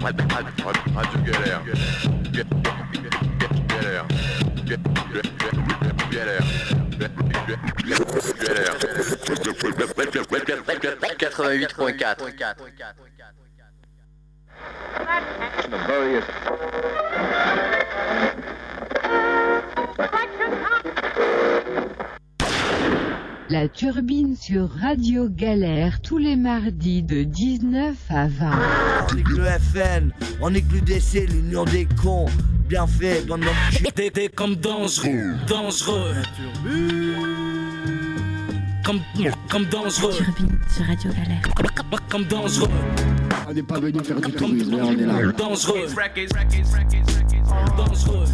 Galère. Galère. 88.4. La turbine sur Radio Galère tous les mardis de 19 à 20. On nique le FN, on nique l'UDC, l'union des cons. Bien fait, dans notre T'es comme dangereux. Comme dangereux. Turbine sur Radio Galère. Comme dangereux. On n'est pas venu faire du tourisme, mais on est là. Dangereux. Dangereux.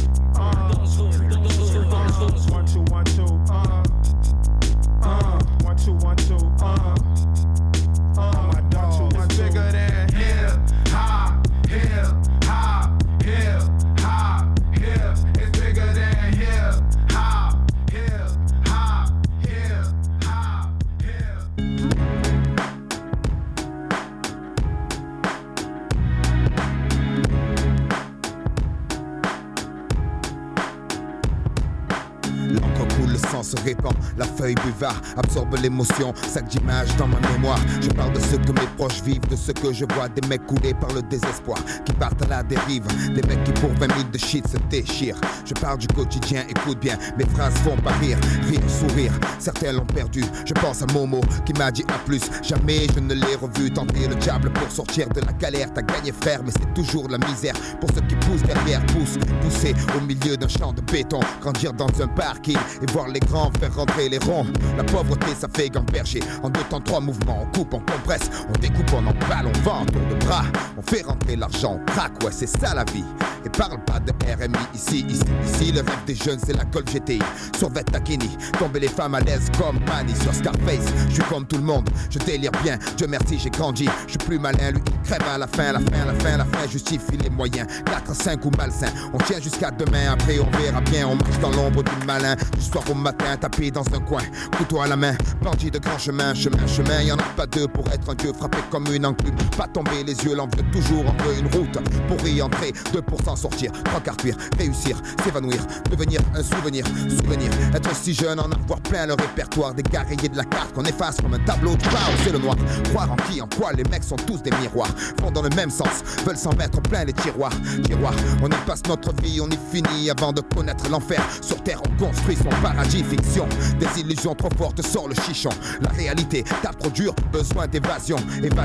Se répand, la feuille buvard absorbe l'émotion, sac d'images dans ma mémoire. Je parle de ce que mes proches vivent, de ce que je vois, des mecs coulés par le désespoir, qui partent à la dérive, des mecs qui pour 20 000 de shit se déchirent. Je parle du quotidien, écoute bien, mes phrases font pas rire, sourire, certains l'ont perdu. Je pense à Momo qui m'a dit à plus, jamais je ne l'ai revu tenter le diable pour sortir de la galère. T'as gagné frère, mais c'est toujours la misère pour ceux qui poussent derrière, pousser au milieu d'un champ de béton, grandir dans un parking et voir les grands faire rentrer les ronds. La pauvreté ça fait gamberger. En 2 temps 3 mouvements, on coupe, on compresse, on découpe, on emballe, on vend, tour de bras, on fait rentrer l'argent, on craque, ouais c'est ça la vie. Et parle pas de RMI ici le rêve des jeunes c'est la Golf GTI. Survêt Takini, tomber les femmes à l'aise comme Manny sur Scarface. Je suis comme tout le monde, je délire bien, Dieu merci j'ai grandi. Je suis plus malin, lui il crève à la fin justifie les moyens. 4, 5 ou malsain, on tient jusqu'à demain, après on verra bien. On marche dans l'ombre du malin, du soir au matin, tapé dans un coin, couteau à la main, bandit de grand chemin, y'en a pas deux pour être un dieu frappé comme une enclume. Pas tomber les yeux, l'on veut toujours, on veut une route pour y entrer, 2% sortir, 3 quarts cuire, réussir, s'évanouir, devenir un souvenir, être si jeune, en avoir plein le répertoire, des gars rayés de la carte qu'on efface comme un tableau de bord, c'est le noir, croire en qui, en quoi, les mecs sont tous des miroirs, vont dans le même sens, veulent s'en mettre plein les tiroirs, on y passe notre vie, on y finit avant de connaître l'enfer, sur terre on construit son paradis, fiction, des illusions trop fortes sort le chichon, la réalité tape trop dur, besoin d'évasion,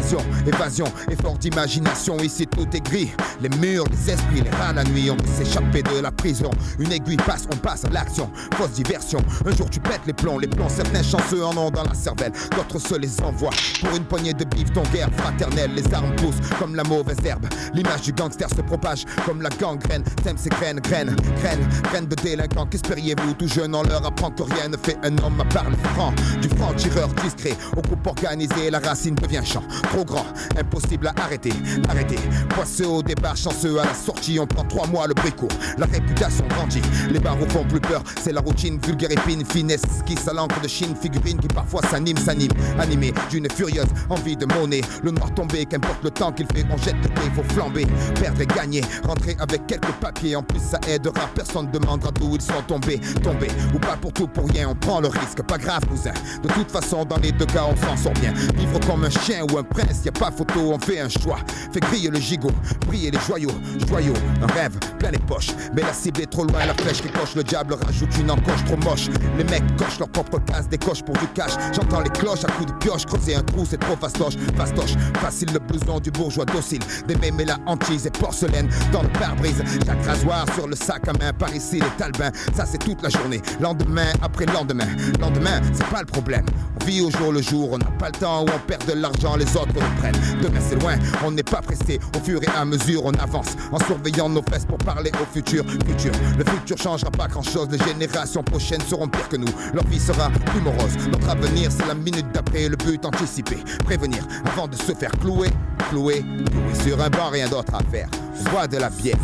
effort d'imagination, ici tout est gris, les murs, les esprits, les rats la nuit, on veut s'échapper de la prison, une aiguille passe, on passe à l'action, fausse diversion, un jour tu pètes les plombs, certains chanceux en ont dans la cervelle, d'autres se les envoient, pour une poignée de bif, ton guerre fraternelle, les armes poussent comme la mauvaise herbe, l'image du gangster se propage comme la gangrène, sème ses graines de délinquants, qu'espériez-vous, tout jeune on leur apprend que rien ne fait un homme à part le franc, du franc-tireur discret, au groupe organisé, la racine devient champ, trop grand, impossible à arrêter, poisseux au départ, chanceux à la sortie, on prend 3 mois le bricot, la réputation grandit, les barreaux font plus peur, c'est la routine, vulgaire épine, finesse, esquisse à l'encre de Chine, figurine qui parfois s'anime, animé d'une furieuse envie de monnaie, le noir tombé, qu'importe le temps qu'il fait, on jette le dé, faut flamber, perdre et gagner, rentrer avec quelques papiers, en plus ça aidera, personne demandera d'où ils sont tombés, ou pas pour tout pour rien, on prend le risque, pas grave cousin, de toute façon dans les 2 cas on s'en sort bien, vivre comme un chien ou un prince, y a pas photo, on fait un choix, fait griller le gigot, briller les joyaux, un rêve plein les poches, mais la cible est trop loin, la flèche qui coche, le diable rajoute une encoche trop moche, les mecs cochent leur propre case, décochent pour du cash, j'entends les cloches à coups de pioche, creuser un trou c'est trop fastoche, facile le blouson du bourgeois docile, des mémés la hantise et porcelaine dans le pare-brise, chaque rasoir sur le sac à main, par ici les talbins, ça c'est toute la journée, lendemain après lendemain, c'est pas le problème, on vit au jour le jour, on n'a pas le temps où on perd de l'argent, les autres le prennent, demain c'est loin, on n'est pas pressé, au fur et à mesure on avance, en surveillant nos fesses pour parler au futur, le futur changera pas grand chose, les générations prochaines seront pires que nous, leur vie sera plus morose, notre avenir c'est la minute d'après, le but anticipé, prévenir avant de se faire clouer sur un banc, rien d'autre à faire, on boit de la bière,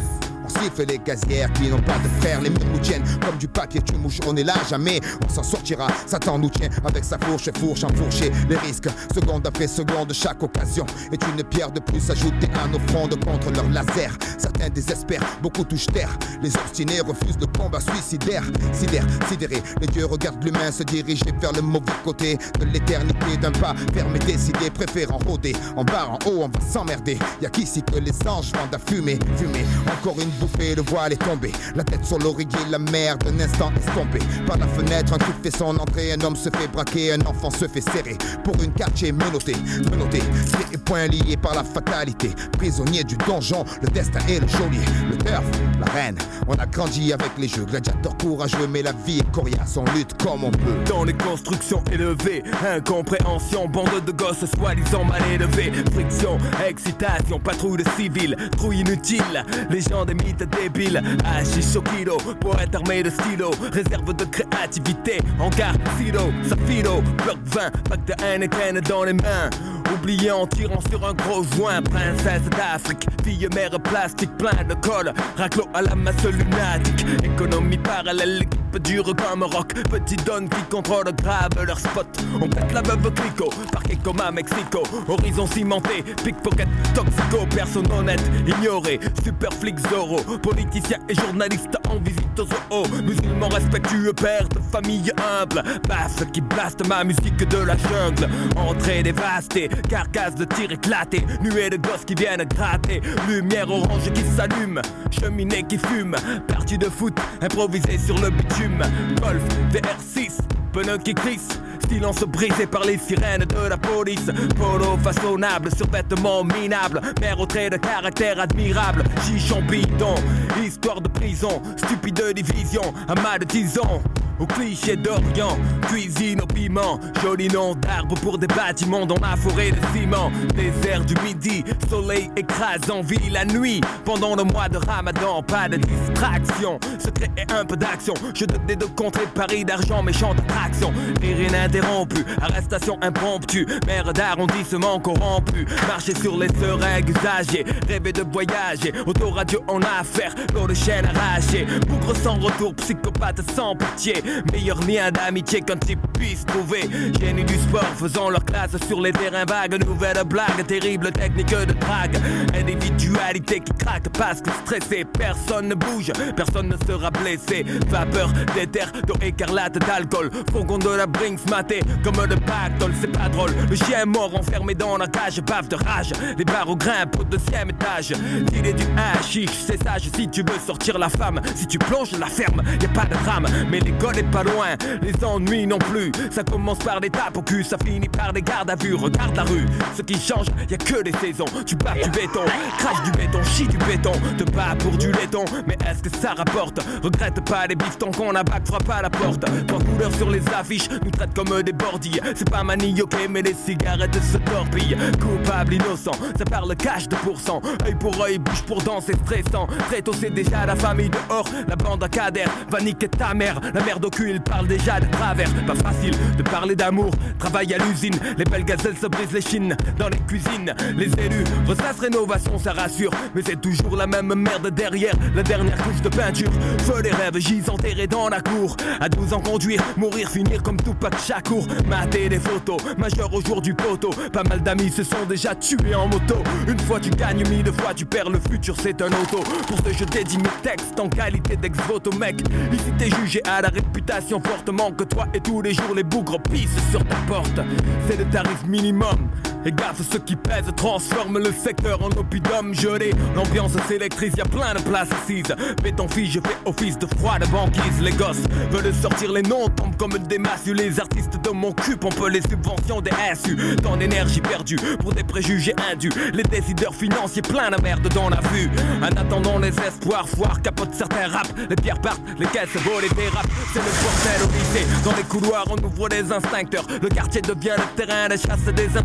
On siffle les gazières qui n'ont pas de fer. Les murs nous tiennent comme du papier, tu mouches, on est là jamais. On s'en sortira, Satan nous tient avec sa fourche enfourchée. Les risques, seconde après seconde, chaque occasion est une pierre de plus ajoutée à nos frondes contre leur laser. Certains désespèrent, beaucoup touchent terre. Les obstinés refusent le combat suicidaire. Sidérés, les dieux regardent l'humain se diriger vers le mauvais côté de l'éternité d'un pas fermé décidé, préférant rôder. En bas, en haut, on va s'emmerder. Y'a qu'ici que les anges vendent à fumer. Encore une bouffée, le voile est tombé. La tête sur l'oreiller, la mer d'un instant estompée. Par la fenêtre, un coup fait son entrée. Un homme se fait braquer, un enfant se fait serrer. Pour une quartier menotté, pieds et poings liés par la fatalité. Prisonnier du donjon, le destin est le geôlier. Le turf, la reine, on a grandi avec les jeux. Gladiateur courageux, mais la vie est coriace, on lutte comme on peut. Dans les constructions élevées, incompréhension, bande de gosses soi-disant mal élevés. Friction, excitation, patrouille de civils, trouille inutile, les gens des mythes débiles. Hachiche au kilo, poète armé de stylo, réserve de créativité, hangar, silo, safilo, bloc 20, pack de Heineken dans les mains. Oublié en tirant sur un gros joint, princesse d'Afrique, fille mère plastique, plein de colle, raclo à la masse lunatique. Économie parallèle, l'équipe dure comme rock, petit donne qui contrôle grave leur spot. On pète la veuve Clico, parquet comme à Mexico, horizon cimenté, pickpocket, toxico, personne honnête, ignoré, super flic Zorro, politicien et journaliste en visite aux zoo, musulman respectueux, père de famille humble, basse qui blaste ma musique de la jungle, entrée dévastée, carcasse de tir éclaté, nuée de gosses qui viennent gratter, lumière orange qui s'allume, cheminée qui fume, partie de foot improvisée sur le bitume, golf, VR6, pneus qui glissent, silence brisé par les sirènes de la police, polo façonnable, survêtement minable, mère au trait de caractère admirable, chichon bidon, histoire de prison, stupide division, amas de 10 ans. Au cliché d'Orient, cuisine au piment, joli nom d'arbre pour des bâtiments dans ma forêt de ciment. Désert du midi, soleil écrasant, vie la nuit. Pendant le mois de Ramadan, pas de distraction, secret et un peu d'action. Je donne des deux contrées, Paris d'argent, méchante attraction. Rire ininterrompu, arrestation impromptue, maire d'arrondissement corrompu. Marcher sur les seringues usagées, rêver de voyager, autoradio en affaire, l'eau de chaîne arrachée. Bougre sans retour, psychopathe sans pitié. Meilleur lien d'amitié qu'un type puisse trouver. Génie du sport faisant leur classe sur les terrains vagues. Nouvelle blague, terrible technique de drague. Individualité qui craque parce que stressé. Personne ne bouge, personne ne sera blessé. Vapeur d'éther, d'eau écarlate, d'alcool. Fourgon de la Brinks maté comme le pactole, c'est pas drôle. Le chien mort enfermé dans la cage, bave de rage. Les barreaux grimpent au 2e étage. Il est du hashish, c'est sage si tu veux sortir la femme. Si tu plonges la ferme, y a pas de drame. Mais l'école est pas loin, les ennuis non plus. Ça commence par des tapes au cul, ça finit par des gardes à vue. Regarde la rue, ce qui change, y a que des saisons. Tu bats du béton, crache du béton, chie du béton. Te bats pour du laiton, mais est-ce que ça rapporte? Regrette pas les bifetons qu'on a bac, frappe à la porte. Pas couleur sur les affiches, nous traite comme des bordilles. C'est pas manioqué, mais les cigarettes se torpillent. Coupable, innocent, ça parle cash de pourcent. Œil pour œil, bouche pour dent, c'est stressant. Très tôt c'est déjà la famille dehors, la bande à cadère va niquer ta mère. La merde au cul, il parle déjà de travers. Pas facile de parler d'amour, travail à l'usine. Les belles gazelles se brisent les chines dans les cuisines. Les élus ressassent rénovation, ça rassure. Mais c'est toujours la même merde derrière la dernière couche de peinture. Feu les rêves, gis enterrés dans la cour. À 12 ans conduire, mourir, finir comme Tupac Shakur. Mater des photos, majeur au jour du poteau. Pas mal d'amis se sont déjà tués en moto. Une fois tu gagnes, 1000 fois tu perds. Le futur c'est un auto. Pour ce jeu dédie mes textes en qualité d'ex-voto mec. Ici t'es jugé à la réputation fortement que toi et tous les jours les bougres pissent sur ta porte. C'est le tarif minimum. Et gaffe, ceux qui pèsent transforment le secteur en oppidum gelé. L'ambiance s'électrise, y'a plein de places assises. Béton fille, je fais office de froid de banquise. Les gosses veulent sortir les noms, tombent comme des massues. Les artistes de mon cul pompent les subventions des SU. Tant d'énergie perdue pour des préjugés indus. Les décideurs financiers plein de merde dans la vue. En attendant les espoirs, foire capote certains raps. Les pierres partent, les caisses volent et dérapent. C'est le bordel au lycée. Dans les couloirs on ouvre les instincteurs. Le quartier devient le terrain de chasse des inspecteurs.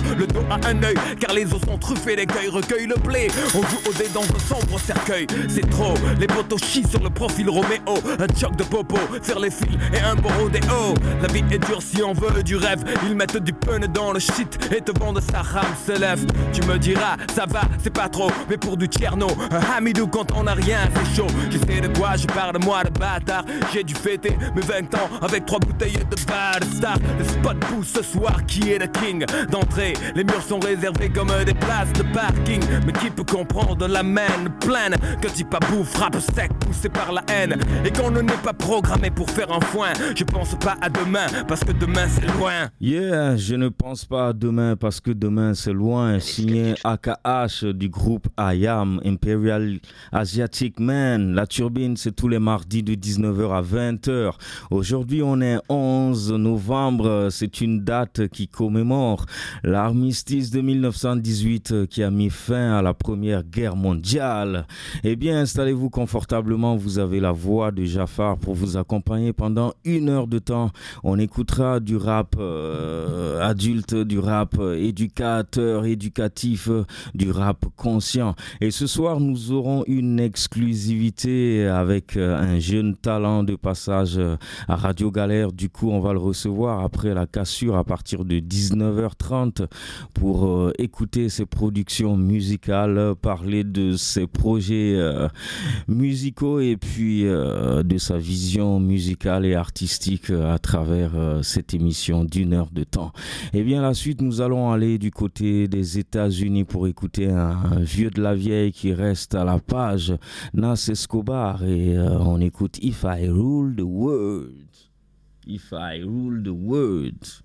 le dos à un œil, car les os sont truffés d'écueils. Recueille le blé, on joue au dé dans un sombre cercueil. C'est trop, les potos chient sur le profil Roméo. Un choc de popo, faire les fils et un beau rodéo. La vie est dure si on veut du rêve. Ils mettent du pun dans le shit et te vendent sa rame se lève. Tu me diras, ça va, c'est pas trop, mais pour du tierno, un hamidou quand on a rien, c'est chaud. Je sais de quoi je parle, moi de bâtard. J'ai dû fêter mes 20 ans avec 3 bouteilles de bar de star. Le spot pousse ce soir, qui est le king d'entrée? Les murs sont réservés comme des places de parking. Mais qui peut comprendre la main pleine que type à bout frappe sec, poussé par la haine, et qu'on ne n'est pas programmé pour faire un foin. Je pense pas à demain, parce que demain c'est loin. Yeah, je ne pense pas à demain, parce que demain c'est loin. Signé AKH du groupe IAM, Imperial Asiatic Man. La turbine, c'est tous les mardis de 19h à 20h. Aujourd'hui, on est 11 novembre. C'est une date qui commémore l'armistice de 1918 qui a mis fin à la Première Guerre mondiale. Eh bien, installez-vous confortablement. Vous avez la voix de Jafar pour vous accompagner pendant 1 heure de temps. On écoutera du rap adulte, du rap éducateur, éducatif, du rap conscient. Et ce soir, nous aurons une exclusivité avec un jeune talent de passage à Radio Galère. Du coup, on va le recevoir après la cassure à partir de 19h30 pour écouter ses productions musicales, parler de ses projets musicaux et puis de sa vision musicale et artistique à travers cette émission d'1 heure de temps. Et bien la suite, nous allons aller du côté des États-Unis pour écouter un vieux de la vieille qui reste à la page, Nas Escobar, et on écoute If I Rule the World. If I Rule the World.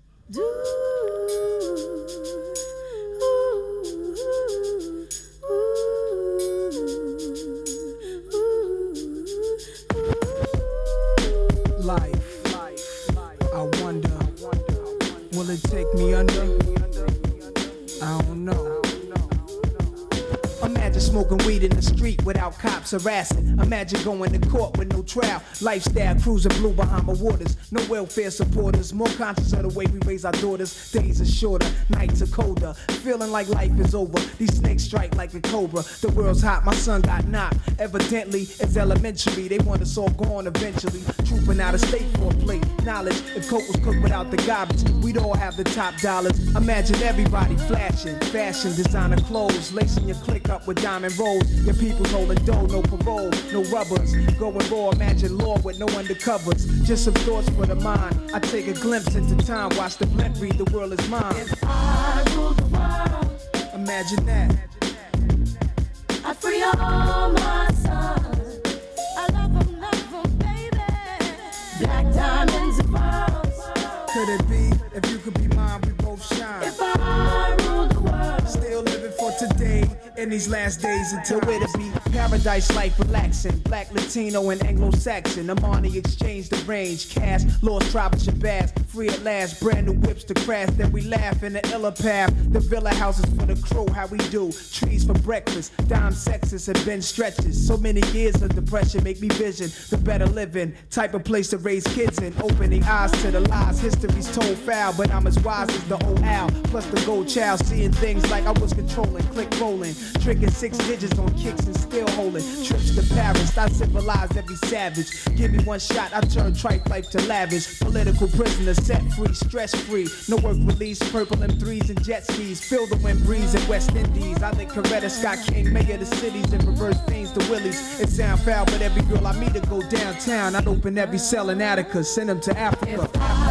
Life, I wonder, will it take me under? I don't know. Imagine smoking weed in the street without cops harassing. Imagine going to court with no trial. Lifestyle cruising blue Bahama waters. No welfare supporters. More conscious of the way we raise our daughters. Days are shorter, nights are colder. Feeling like life is over. These snakes strike like a cobra. The world's hot, my son got knocked. Evidently, it's elementary. They want us all gone eventually. Trooping out of state for a plate. Knowledge, if coke was cooked without the garbage, we'd all have the top dollars. Imagine everybody flashing. Fashion, designer clothes. Lacing your click up with diamond rolls. Your people's holding dough, no parole, no rubbers. Going raw, imagine law with no undercovers. Just some thoughts for the mind. I take a glimpse into time, watch the blimp read, the world is mine. If I rule the world, imagine that. I free all my sons. I love them, baby. Black diamonds and pearls. Could it be, if you could be mine, we both shine. If I rule the world, still living for today. In these last days until it be paradise life relaxing. Black, Latino, and Anglo-Saxon. Amani exchange the range. Cash, lost tribe of Shabazz. Free at last, brand new whips to crash. Then we laugh in the illa path. The villa houses for the crew, how we do. Trees for breakfast. Dime sexes have been stretches. So many years of depression make me vision the better living. Type of place to raise kids in. Opening eyes to the lies. History's told foul, but I'm as wise as the old owl. Plus the gold child, seeing things like I was controlling. Click rolling. Tricking 6 digits on kicks and still holding. Trips to Paris, I civilized every savage. Give me one shot, I turn trite life to lavish. Political prisoner, set free, stress free. No work release, purple M3s and jet skis. Feel the wind breeze in West Indies. I think Coretta Scott King, mayor of the cities, and reverse things to Willies. It sound foul, but every girl I meet to go downtown. I'd open every cell in Attica, send them to Africa.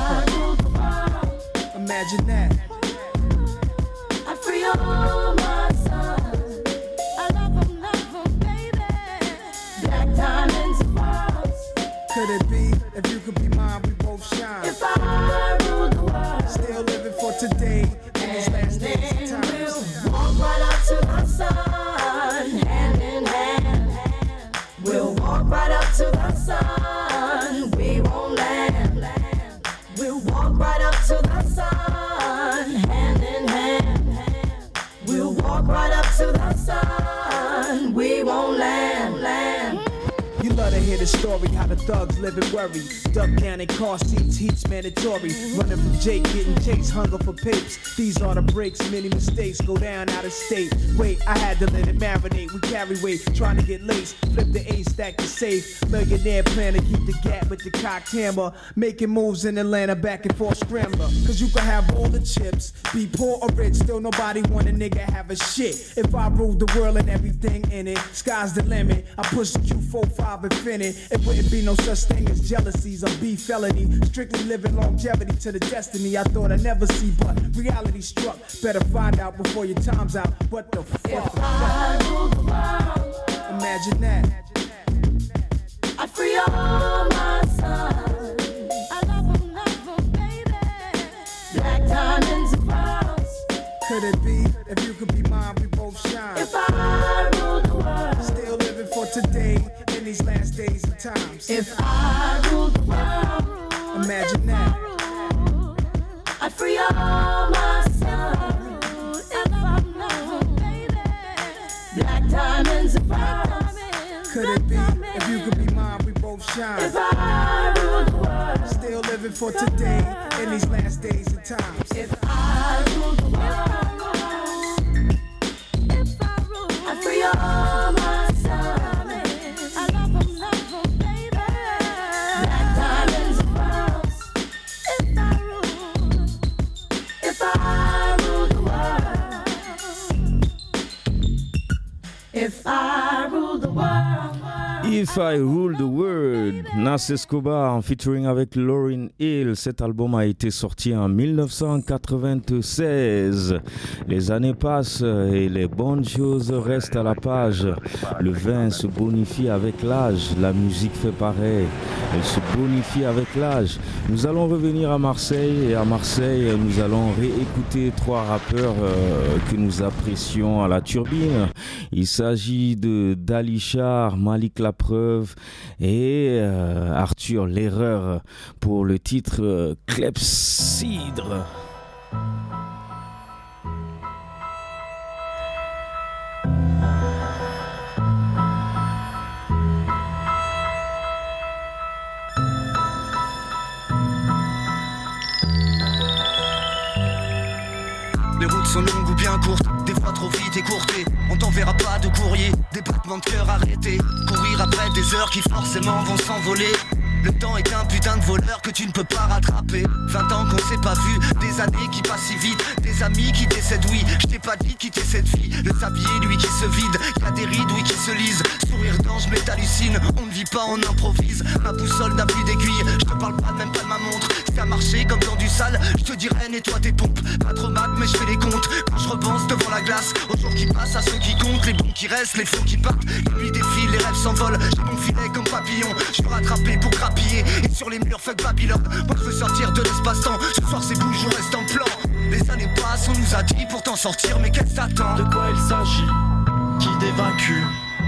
Imagine that. I free all my sons. Diamonds and pearls. Could it be, if you could be mine, we both shine. If I rule the world, still living for today. In these last days of time, we'll walk right up to the sun, hand in hand. We'll walk right up to the sun, we won't land. We'll walk right up to the sun, hand in hand. We'll walk right up to the sun, we won't land. You love to hear the story, how the thugs live and worry. Duck down in car seats, heat's mandatory. Running from Jake, getting chased, hunger for papes. These are the breaks, many mistakes go down out of state. Wait, I had to let it marinate. We carry weight, trying to get laced. Flip the A, stack the safe. Millionaire plan to keep the gap with the cocked hammer. Making moves in Atlanta, back and forth scrambler. Cause you can have all the chips, be poor or rich, still nobody want a nigga have a shit. If I ruled the world and everything in it, sky's the limit. I push the Q45 infinite. It wouldn't be no such thing as jealousies or beef felony. Strictly living longevity to the destiny I thought I'd never see, but reality struck. Better find out before your time's out. What the fuck? If I rule the world, imagine that. I'd free all my sons. I love them, baby. Black diamonds and pearls. Could it be? If you could be mine, we both shine. If I rule the world, still living for today in these last days and times. If I rule the world, imagine that. I'd free all my sons. If I love them, baby. Black diamonds and pearls. Could it be? If you could be mine, we both shine. If I rule the world, still living for today in these last days and times. If I rule the world, if I rule, I'd free all my sons. I love them, baby. Black diamonds and pearls. If I rule the world, if I rule the world. If I Rule the World, Nas Escobar en featuring avec Lauryn Hill. Cet album a été sorti en 1996. Les années passent et les bonnes choses restent à la page. Le vin se bonifie avec l'âge, la musique fait pareil. Elle se bonifie avec l'âge. Nous allons revenir à Marseille et à Marseille, nous allons réécouter trois rappeurs que nous apprécions à la turbine. Il s'agit de Dalichar, Malik La Preuve et Arthur L'Erreur pour le titre Clepsydre. Les routes sont longues ou bien courtes, des fois trop vite écourtées. On t'enverra pas de courrier, des battements de cœur arrêtés. Courir après des heures qui forcément vont s'envoler. Le temps est un putain de voleur que tu ne peux pas rattraper. 20 ans qu'on s'est pas vu, des années qui passent si vite. Des amis qui décèdent, oui, je t'ai pas dit de quitter cette vie. Le sablier, lui, qui se vide, y'a des rides, oui, qui se lisent. Sourire d'ange, mais t'hallucines, on ne vit pas, on improvise. Ma boussole n'a plus d'aiguille, je te parle pas même pas de ma montre. Si ça marchait comme dans du sale, je te dirais nettoie tes pompes. Pas trop mat, mais je fais les comptes. Quand je repense devant la glace, aux jours qui passent, à ceux qui comptent, les bons qui restent, les faux qui partent. Les nuits défilent, les rêves s'envolent. J'ai mon filet comme papillon, je veux rattraper pour grappiller. Et sur les murs, fuck Babylone. Moi je veux sortir de l'espace-temps. Ce soir c'est bouge, on reste en plan. Les années passent, on nous a dit pour t'en sortir, mais qu'est-ce que t'attends? De quoi il s'agit? Qui des vaincus?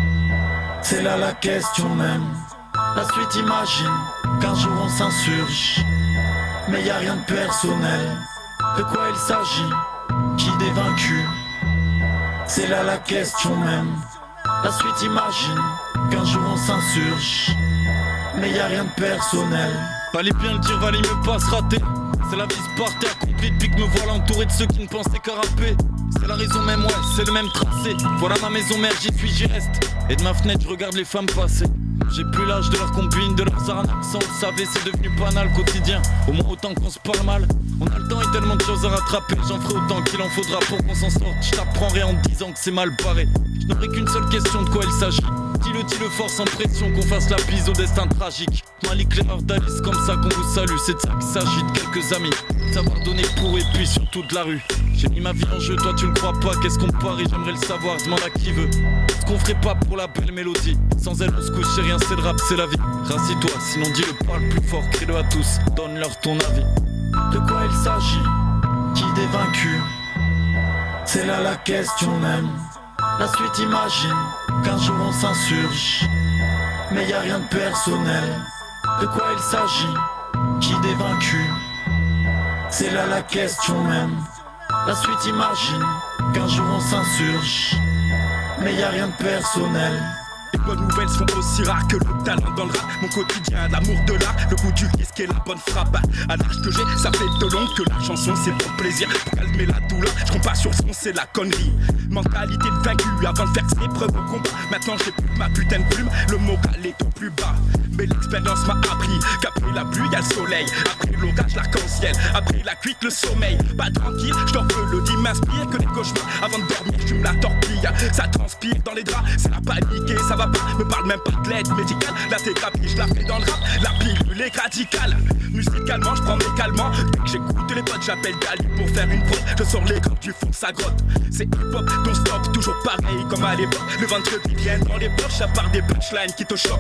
C'est là la question même. La suite imagine qu'un jour on s'insurge, mais y a rien de personnel. De quoi il s'agit? Qui des vaincus? C'est là la question même. La suite imagine qu'un jour on s'insurge, mais y a rien de personnel. Fallait bien le dire, valait mieux pas se rater. C'est la vie se partait accomplie depuis que me voilà entouré de ceux qui ne pensaient qu'à rapper. C'est la raison même, ouais, c'est le même tracé. Voilà ma maison mère, j'y suis, j'y reste. Et de ma fenêtre, je regarde les femmes passer. J'ai plus l'âge de leur combine, de leurs arnaques. Sans le savez, c'est devenu banal quotidien. Au moins autant qu'on se parle mal. On a le temps et tellement de choses à rattraper. J'en ferai autant qu'il en faudra pour qu'on s'en sorte. Je t'apprendrai en te disant que c'est mal barré. Je n'aurai qu'une seule question, de quoi il s'agit. Dis-le fort sans pression, qu'on fasse la bise au destin tragique. Malik l'erreur d'Alice, comme ça qu'on vous salue. C'est de ça qu'il s'agit, de quelques amis. Savoir donner pour et puis surtout de la rue. J'ai mis ma vie en jeu, toi tu le crois pas. Qu'est-ce qu'on parie, j'aimerais le savoir, demande à qui veut. Ce qu'on ferait pas pour la belle mélodie. Sans elle on se couche, c'est rien, c'est le rap, c'est la vie. Rassis-toi, sinon dis-le, parle plus fort, crie-le à tous. Donne-leur ton avis. De quoi il s'agit? Qui des vaincus? C'est là la question même. La suite imagine qu'un jour on s'insurge, mais y a rien de personnel. De quoi il s'agit? Qui des vaincus? C'est là la question même. La suite imagine qu'un jour on s'insurge, mais y a rien de personnel. Les bonnes nouvelles sont aussi rares que le talent dans le rap. Mon quotidien, l'amour de l'art, le goût du risque et la bonne frappe. À l'âge que j'ai, ça fait de long que la chanson c'est pour plaisir. Pour calmer la douleur, je compte pas sur son, c'est la connerie. Mentalité de vaincu avant de faire ses preuves au combat. Maintenant j'ai plus ma putain de plume, le moral est au plus bas. Mais l'expérience m'a appris qu'après la pluie y'a le soleil. Après l'orage l'arc-en-ciel, après la cuite le sommeil. Pas tranquille, je dors peu, le dit m'inspire que les cauchemars. Avant de dormir je fume la torpille, ça transpire dans les draps. C'est la panique et ça va pas, me parle même pas de l'aide médicale. La thérapie je la fais dans le rap, la pilule est radicale. Musicalement je prends mes calmants. Dès que j'écoute les potes j'appelle Dali pour faire une prod. Je sors les grands du fond de sa grotte. C'est hip-hop, don't stop, toujours pareil comme à l'époque. Le ventre vide vient dans les poches, à part des punchlines qui te choquent.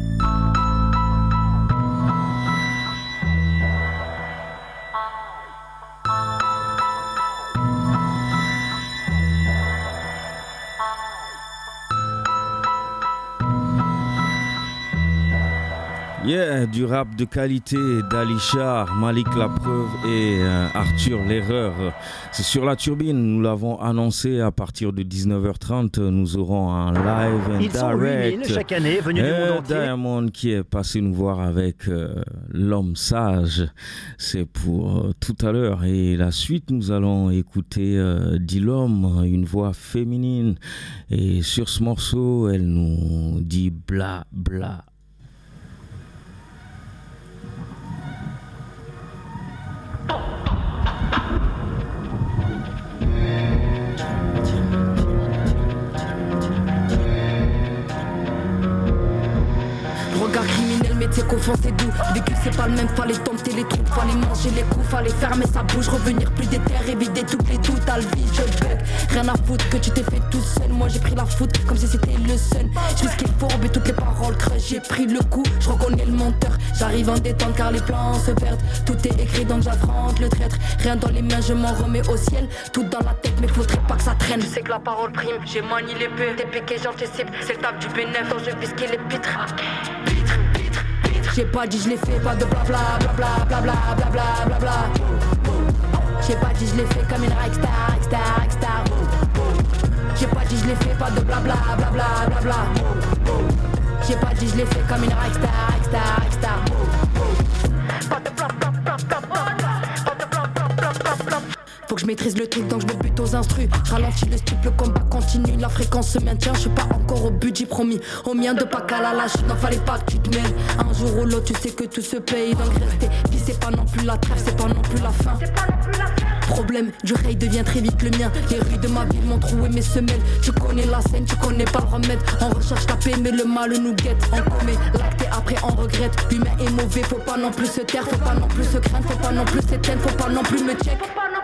Yeah, du rap de qualité d'Alisha, Malik La Preuve et Arthur L'Erreur. C'est sur la turbine, nous l'avons annoncé à partir de 19h30, nous aurons un live and Ils sont 8000 direct. chaque année, venus du monde entier. Diamond qui est passé nous voir avec L'Homme Sage, c'est pour tout à l'heure. Et la suite, nous allons écouter Dit l'homme, une voix féminine. Et sur ce morceau, elle nous dit bla bla. Regard criminel, métier qu'offense c'est doux. Vécu c'est pas le même, fallait tenter les troupes, fallait manger les coups, fallait fermer sa bouche, revenir plus déter, éviter toutes les doutes, à le vie, je bug. Rien à foutre que tu t'es fait tout seul, moi j'ai pris la foot comme si c'était le sun. Je ce qu'il faut, et toutes les paroles creuses, j'ai pris le coup, je reconnais le menteur. J'arrive en détente car les plans se perdent. Tout est écrit donc j'affronte le traître. Rien dans les mains, je m'en remets au ciel. Tout dans la tête, mais faudrait pas que ça traîne. Je sais que la parole prime, j'ai manié l'épée. T'es piqué, j'anticipe, c'est le taf du bénéf, donc je visquais les pitres. J'ai pas dit je l'ai fait, pas de blabla, blabla, blabla, blabla, blabla. J'ai pas dit je l'ai fait comme une rockstar, rockstar, rockstar. J'ai pas dit je l'ai fait, pas de blabla, blabla, blabla. J'ai pas dit je l'ai fait comme une rockstar, rockstar, rockstar. Pas de blabla, blabla, blabla. Faut que je maîtrise le truc donc je me bute aux instrus. Ralentis le stup, le combat continue. La fréquence se maintient, je suis pas encore au but, j'ai promis au mien de pas qu'à la lâche, n'en fallait pas que tu te mêles. Un jour ou l'autre tu sais que tout se paye. Donc rester vie c'est pas non plus la trêve, c'est pas non plus la fin. Problème du rey devient très vite le mien. Les rues de ma ville m'ont troué mes semelles. Tu connais la scène, tu connais pas le remède. On recherche la paix mais le mal nous guette. On commet l'acte et après on regrette. L'humain est mauvais, faut pas non plus se taire. Faut pas non plus se craindre, faut pas non plus s'éteindre. Faut pas non plus me check.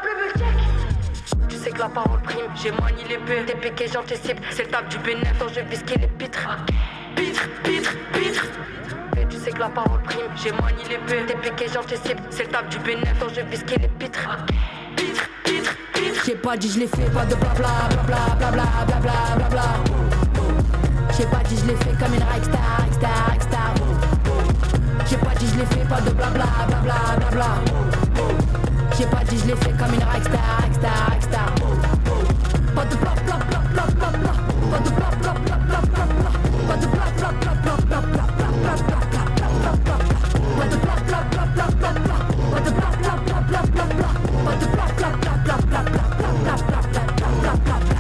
Tu sais que la parole prime, j'ai manié l'épée. T'es piqué, j'anticipe, c'est le taf du bénéf, donc je visquais les pitres. Pitre, pitre, pitre. Et tu sais que la parole prime, j'ai manié l'épée. T'es piqué, j'anticipe, c'est le taf du bénéf, donc je visquais les pitres. Pitre, pitre, pitre. J'ai pas dit je l'ai fait, pas de blabla, blabla, blabla, blabla, blabla. J'ai pas dit je l'ai fait comme une rockstar, rockstar, rockstar. J'ai pas dit je l'ai fait, pas de blabla, blabla, blabla. J'ai pas dit je l'ai fait comme une rockstar, rockstar, rockstar. Pas de bla bla bla bla bla bla. Pas de bla bla bla bla bla bla. Pas de bla bla bla bla bla bla bla bla bla bla bla. Pas de bla bla bla bla bla bla. Pas de bla bla bla bla bla bla. Pas de bla bla bla bla bla bla bla bla bla bla bla.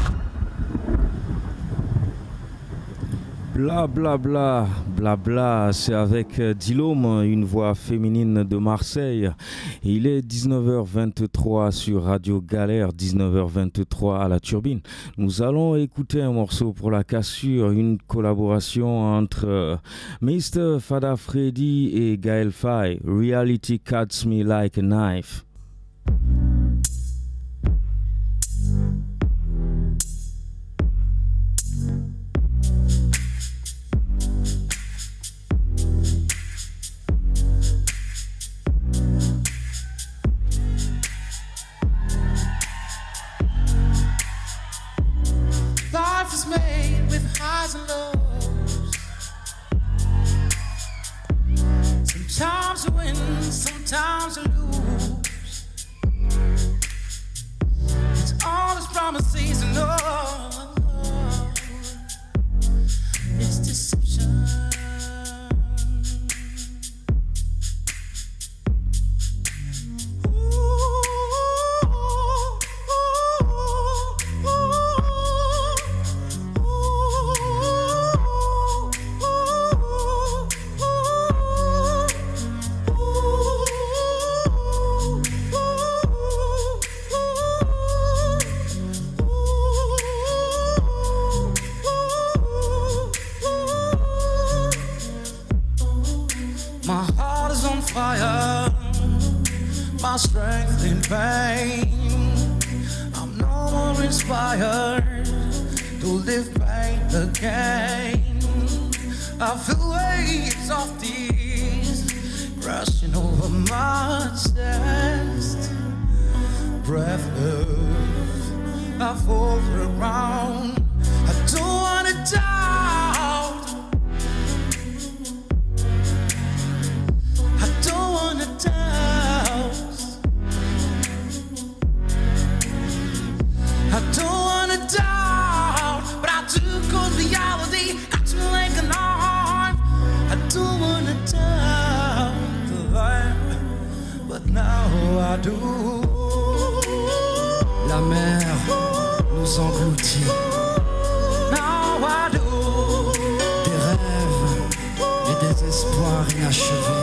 Bla bla bla bla bla, c'est avec Dilôme, une voix féminine de Marseille. Et il est 19h23 sur Radio Galère, 19h23 à la turbine. Nous allons écouter un morceau pour la cassure, une collaboration entre Mr. Fada Freddy et Gaël Faye. Reality cuts me like a knife. Life is made with highs and lows. Sometimes you win, sometimes you lose. strength in vain. I'm no more inspired to live pain again. I feel waves of tears crashing over my chest. Breathless, I fall around. I don't wanna doubt. I don't wanna doubt. I don't wanna doubt, but I do, 'cause reality got me like an arm. I don't wanna doubt the light, but now I do. La mer nous engloutit. Now I do. Des rêves et des espoirs inachevés.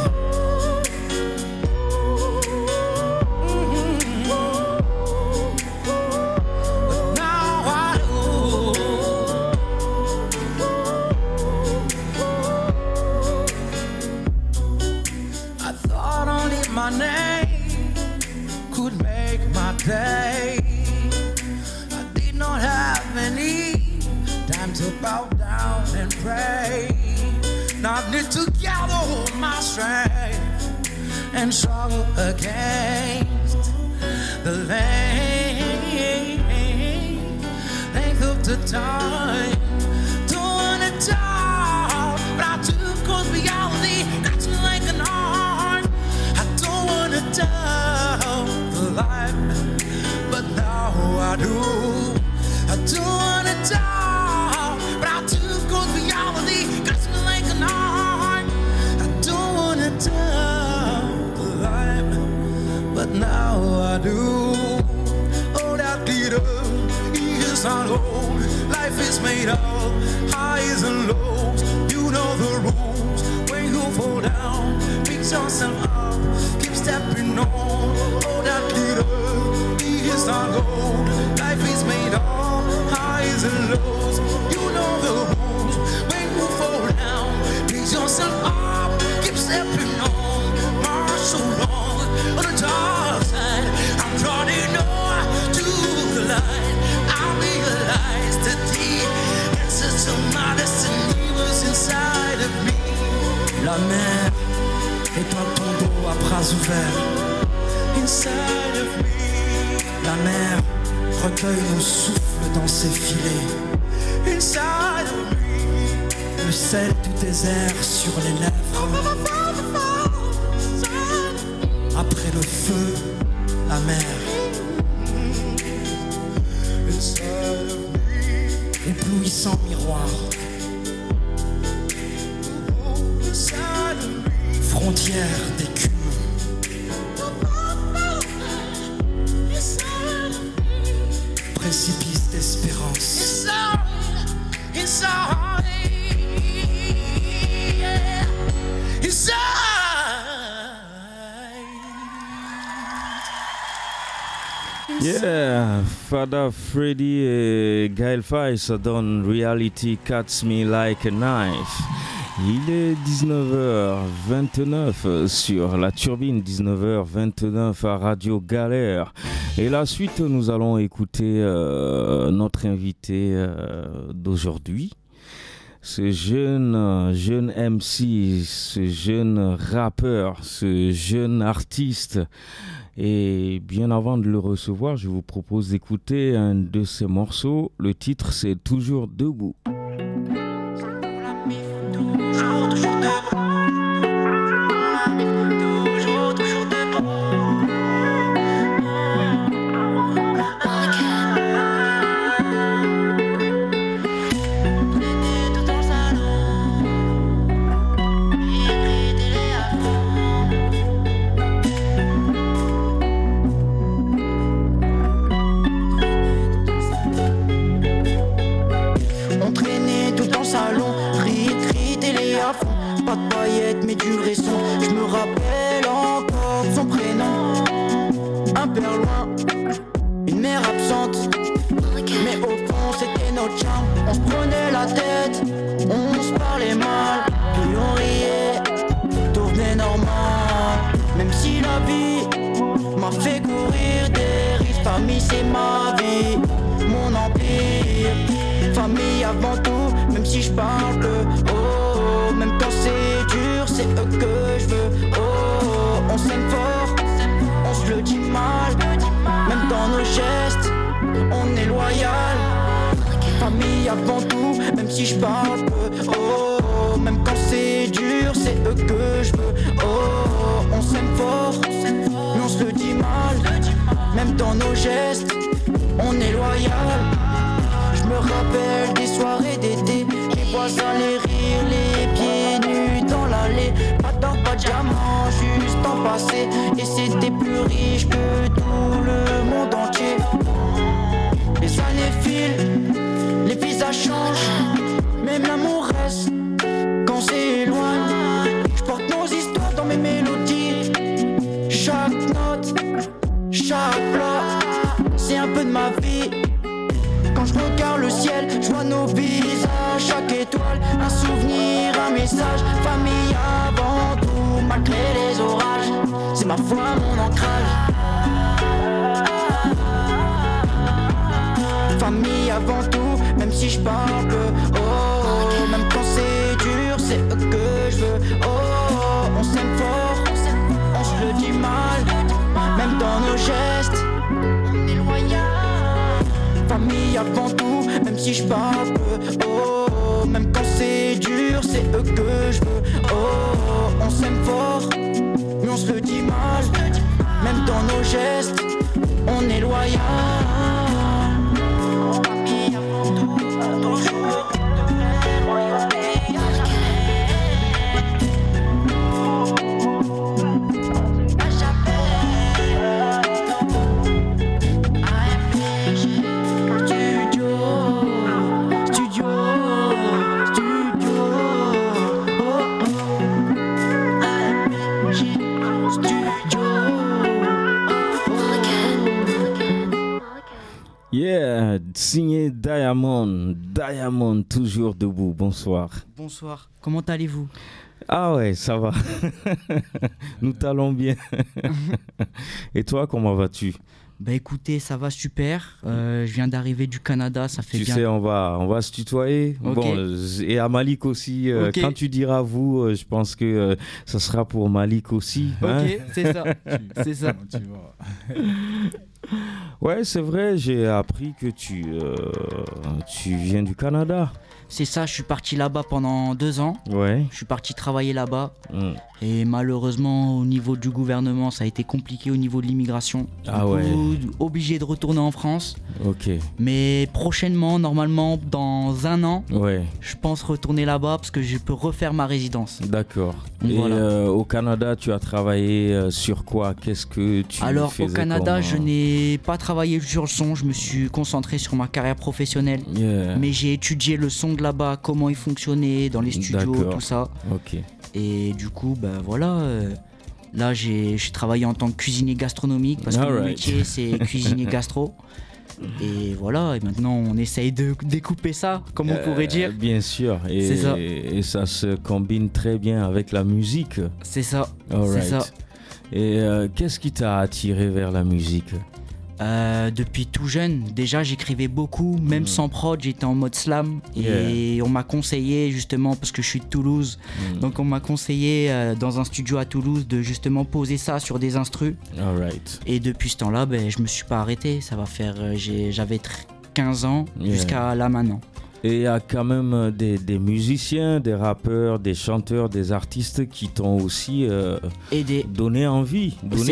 My name could make my day. I did not have any time to bow down and pray. Now I need to gather my strength and struggle against the length of the time. Don't wanna doubt, but I do, 'cause reality got me like an arm. Doubt the light, but now I do. I don't wanna doubt, but I do, 'cause reality got me like an arm. I don't wanna doubt the light, but now I do. Oh, that leader, he is not old. Life is made of highs and lows. You know the rules. When you fall down, pick yourself up. Stepping on, oh that leader, he is not gold. Life is made of highs and lows. You know the rules. When you fall down, pick yourself up, keep stepping on. March so long on the dark side. I'm running on to the light. I realized that the answer to my destiny was inside of me. La mer étend ton dos à bras ouverts. Inside of me. La mer recueille nos souffles dans ses filets. Inside of me. Le sel du désert sur les lèvres. Après le feu, la mer. Inside of me. Éblouissant miroir. Inside of me. Frontière d'écume. Précipice d'espérance. Yeah, Fada Freddy et Gaël Faye, ça donne Reality Cuts Me Like a Knife. Il est 19h29 sur la turbine, 19h29 à Radio Galère. Et la suite, nous allons écouter notre invité d'aujourd'hui. Ce jeune MC, ce jeune rappeur, ce jeune artiste. Et bien avant de le recevoir, je vous propose d'écouter un de ses morceaux. Le titre, c'est Toujours debout. Pas de paillettes mais du vrai son. Je me rappelle encore son prénom. Un père loin, une mère absente. Mais au fond c'était notre chambre. On se prenait la tête, on se parlait mal. Puis on riait, tout venait normal. Même si la vie m'a famille c'est ma vie, mon empire. Famille avant tout, même si je parle peu. Oh, même quand c'est dur, c'est eux que je veux. Oh, on s'aime fort, on se le dit mal. Même dans nos gestes, on est loyal. Famille avant tout, même si je parle peu. Oh, même quand c'est dur, c'est eux que je veux. Oh, on s'aime fort, mais on se le dit mal. Même dans nos gestes, on est loyal. Je me rappelle des soirées d'été, les voisins, les rires, les pieds nus dans l'allée. Pas d'or, pas de diamant, juste en passé. Et c'était plus riche que tout le monde entier. Les années filent, les visages changent, même l'amour reste quand c'est éloigné. Je porte nos histoires dans mes mélodies. Chaque note, chaque plat, c'est un peu de ma vie. Quand je regarde le ciel, je vois nos visages. Chaque étoile, un souvenir, un message. Famille avant tout, malgré les orages. C'est ma foi, mon ancrage. Famille avant tout, même si je parle peu. Oh, même quand c'est dur, c'est eux que je veux. Oh, on s'aime fort, on se le dit mal. Même dans nos gestes, on est loyal. Famille avant tout, même si je parle peu. Oh, même quand c'est dur, c'est eux que je veux. Oh, on s'aime fort, mais on se le dit mal. Même dans nos gestes, on est loyal. Famille avant tout, toujours loyauté à Yeah, signé Diamond, toujours debout, bonsoir. Bonsoir, comment allez-vous? Ah ouais, ça va. Nous t'allons bien. Et toi, comment vas-tu? Bah écoutez, ça va super. Je viens d'arriver du Canada, ça fait tu bien. Tu sais, on va se tutoyer. Okay. Bon, et à Malik aussi. Okay. Quand tu diras vous, je pense que ça sera pour Malik aussi. Ok, hein? C'est ça. C'est ça. Ouais, c'est vrai, j'ai appris que tu viens du Canada. C'est ça, je suis parti là-bas pendant 2 ans. Ouais. Je suis parti travailler là-bas. Et malheureusement, au niveau du gouvernement, ça a été compliqué au niveau de l'immigration. Ah ouais. Obligé de retourner en France. Ok. Mais prochainement, normalement, dans 1 an, ouais, je pense retourner là-bas parce que je peux refaire ma résidence. D'accord. Donc, et voilà. Au Canada, tu as travaillé sur quoi? Qu'est-ce que tu Alors, faisais au Canada, comme... je n'ai pas travaillé sur le son. Je me suis concentré sur ma carrière professionnelle. Yeah. Mais j'ai étudié le son de là-bas, comment il fonctionnait dans les studios, d'accord, tout ça. Ok. Et du coup, ben voilà. Là, j'ai travaillé en tant que cuisinier gastronomique parce que mon métier, c'est cuisinier gastro. Et voilà, et maintenant on essaye de découper ça, comme on pourrait dire. Bien sûr, et ça se combine très bien avec la musique. C'est ça, c'est ça. Et qu'est-ce qui t'a attiré vers la musique? Depuis tout jeune, déjà j'écrivais beaucoup, même sans prod, j'étais en mode slam. Et on m'a conseillé justement, parce que je suis de Toulouse, donc on m'a conseillé dans un studio à Toulouse de justement poser ça sur des instrus. Et depuis ce temps-là, je me suis pas arrêté, ça va faire, j'avais 15 ans jusqu'à là maintenant. Et il y a quand même des musiciens, des rappeurs, des chanteurs, des artistes qui t'ont aussi donné envie.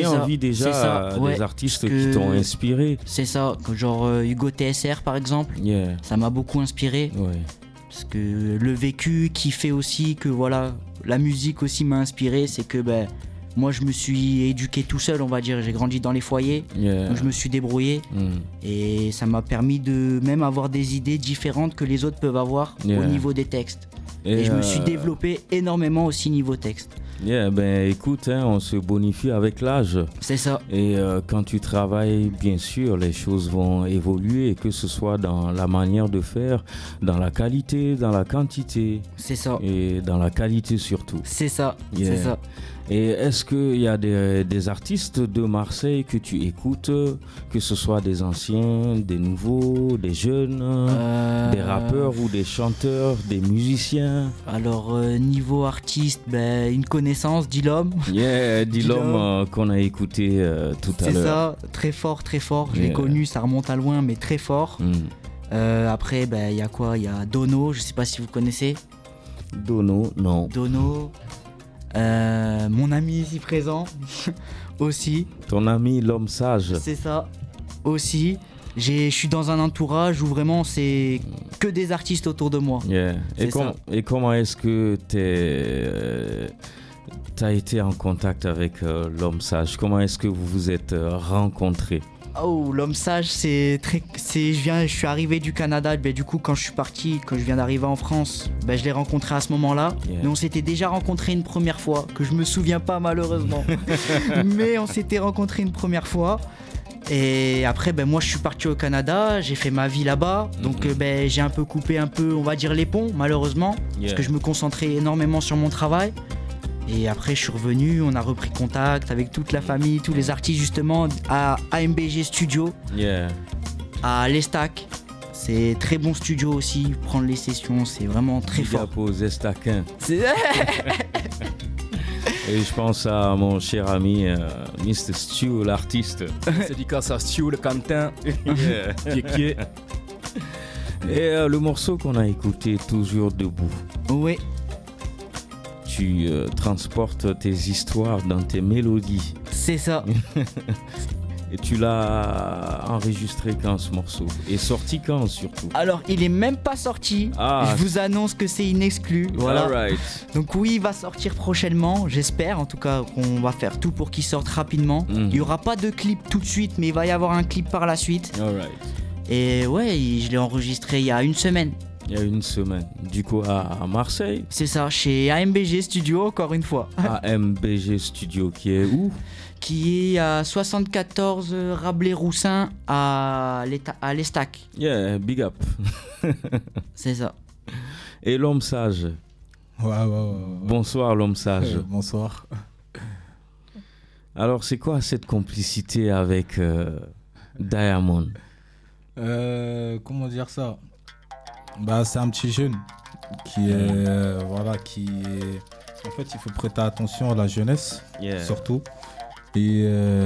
Déjà des artistes qui t'ont inspiré. C'est ça, genre Hugo TSR par exemple, ça m'a beaucoup inspiré. Ouais. Parce que le vécu qui fait aussi que voilà, la musique aussi m'a inspiré, c'est que moi je me suis éduqué tout seul, on va dire, j'ai grandi dans les foyers, donc je me suis débrouillé et ça m'a permis de même avoir des idées différentes que les autres peuvent avoir au niveau des textes. Et je me suis développé énormément aussi niveau texte. Écoute, on se bonifie avec l'âge. C'est ça. Et quand tu travailles, bien sûr, les choses vont évoluer, que ce soit dans la manière de faire, dans la qualité, dans la quantité. C'est ça. Et dans la qualité surtout. C'est ça, c'est ça. Et est-ce qu'il y a des artistes de Marseille que tu écoutes, que ce soit des anciens, des nouveaux, des jeunes, des rappeurs ou des chanteurs, des musiciens? Alors, niveau artiste, une connaissance, Dilom. Yeah, Dilom qu'on a écouté tout à l'heure. C'est ça, très fort, très fort. Je l'ai connu, ça remonte à loin, mais très fort. Après, il y a quoi? Il y a Dono, je sais pas si vous connaissez. Dono, non. Dono. Mon ami ici présent aussi. Ton ami l'homme sage. C'est ça aussi. Je suis dans un entourage où vraiment c'est que des artistes autour de moi. Yeah. Et comment est-ce que tu as été en contact avec l'homme sage? Comment est-ce que vous vous êtes rencontrés? Oh, l'homme sage, je suis arrivé du Canada, du coup quand je viens d'arriver en France, je l'ai rencontré à ce moment-là. Yeah. Mais on s'était déjà rencontré une première fois, que je me souviens pas malheureusement. Mais on s'était rencontré une première fois. Et après, moi je suis parti au Canada, j'ai fait ma vie là-bas. Donc j'ai un peu coupé on va dire les ponts malheureusement. Parce que je me concentrais énormément sur mon travail. Et après, je suis revenu, on a repris contact avec toute la famille, tous les artistes justement à AMBG Studio, à l'Estac. C'est très bon studio aussi, prendre les sessions, c'est vraiment très fort. Aux Estaquins. Et je pense à mon cher ami Mr. Stu, l'artiste. C'est dédicace à Stu, le Quentin. Qui est. Et le morceau qu'on a écouté, Toujours debout. Oui. Tu transportes tes histoires dans tes mélodies. C'est ça. Et tu l'as enregistré quand ce morceau? Et sorti quand surtout? Alors il est même pas sorti. Je vous annonce que c'est une exclue. Voilà. Alright. Donc oui, il va sortir prochainement. J'espère en tout cas qu'on va faire tout pour qu'il sorte rapidement. Il n'y aura pas de clip tout de suite, mais il va y avoir un clip par la suite. Alright. Et ouais, je l'ai enregistré il y a une semaine. Il y a une semaine, du coup à Marseille. C'est ça, chez AMBG Studio, encore une fois. AMBG Studio, qui est où? Qui est à 74 Rabelais-Roussin à l'Estac. Yeah, big up. C'est ça. Et l'homme sage? Ouais. Bonsoir l'homme sage. Bonsoir. Alors c'est quoi cette complicité avec Diamond? Comment dire ça? C'est un petit jeune qui est en fait il faut prêter attention à la jeunesse surtout, et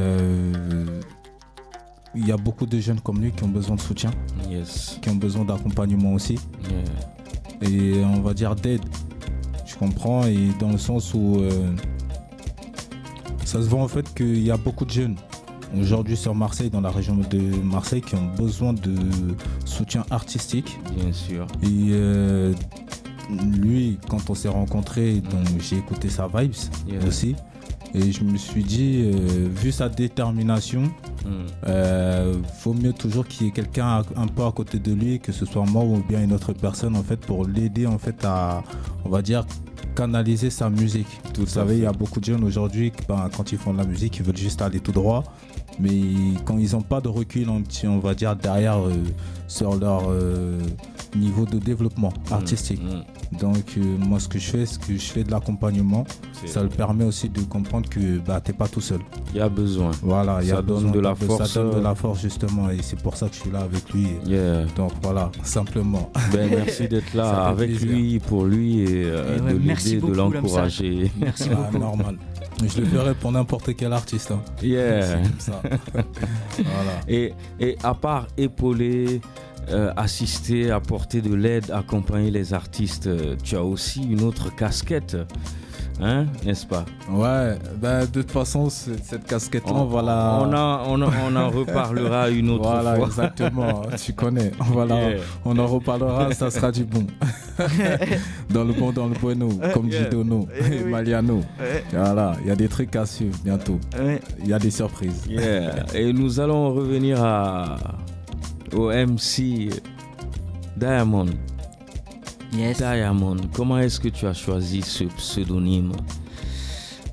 il y a beaucoup de jeunes comme lui qui ont besoin de soutien, qui ont besoin d'accompagnement aussi, et on va dire d'aide, je comprends, et dans le sens où ça se voit en fait qu'il y a beaucoup de jeunes aujourd'hui sur Marseille, dans la région de Marseille, qui ont besoin de soutien artistique. Bien sûr. Et lui, quand on s'est rencontrés, j'ai écouté sa vibes aussi. Et je me suis dit, vu sa détermination, vaut mieux toujours qu'il y ait quelqu'un un peu à côté de lui, que ce soit moi ou bien une autre personne, en fait, pour l'aider en fait à, on va dire, canaliser sa musique. Vous savez, il y a beaucoup de jeunes aujourd'hui, quand ils font de la musique, ils veulent juste aller tout droit. Mais quand ils n'ont pas de recul, on va dire, derrière sur leur niveau de développement artistique. Donc moi, ce que je fais de l'accompagnement. Ça le permet aussi de comprendre que t'es pas tout seul. Il y a besoin. Voilà, il y a besoin de la force. Ça donne de la force justement, et c'est pour ça que je suis là avec lui. Donc voilà, simplement. Merci d'être là avec lui, pour lui, et de l'aider, de l'encourager. Merci beaucoup. Normal. Je le ferai pour n'importe quel artiste. Hein. C'est comme ça. Voilà. Et à part épauler, assister, apporter de l'aide, accompagner les artistes, tu as aussi une autre casquette. Hein, n'est-ce pas? Ouais, de toute façon, cette casquette-là, on en reparlera une autre fois. Voilà, exactement, tu connais. On en reparlera, ça sera du bon. Dans le bueno, comme dit Dono et Maliano. Voilà, il y a des trucs à suivre bientôt. Il y a des surprises. Et nous allons revenir au MC Diamond. Yes. Diamond, comment est-ce que tu as choisi ce pseudonyme?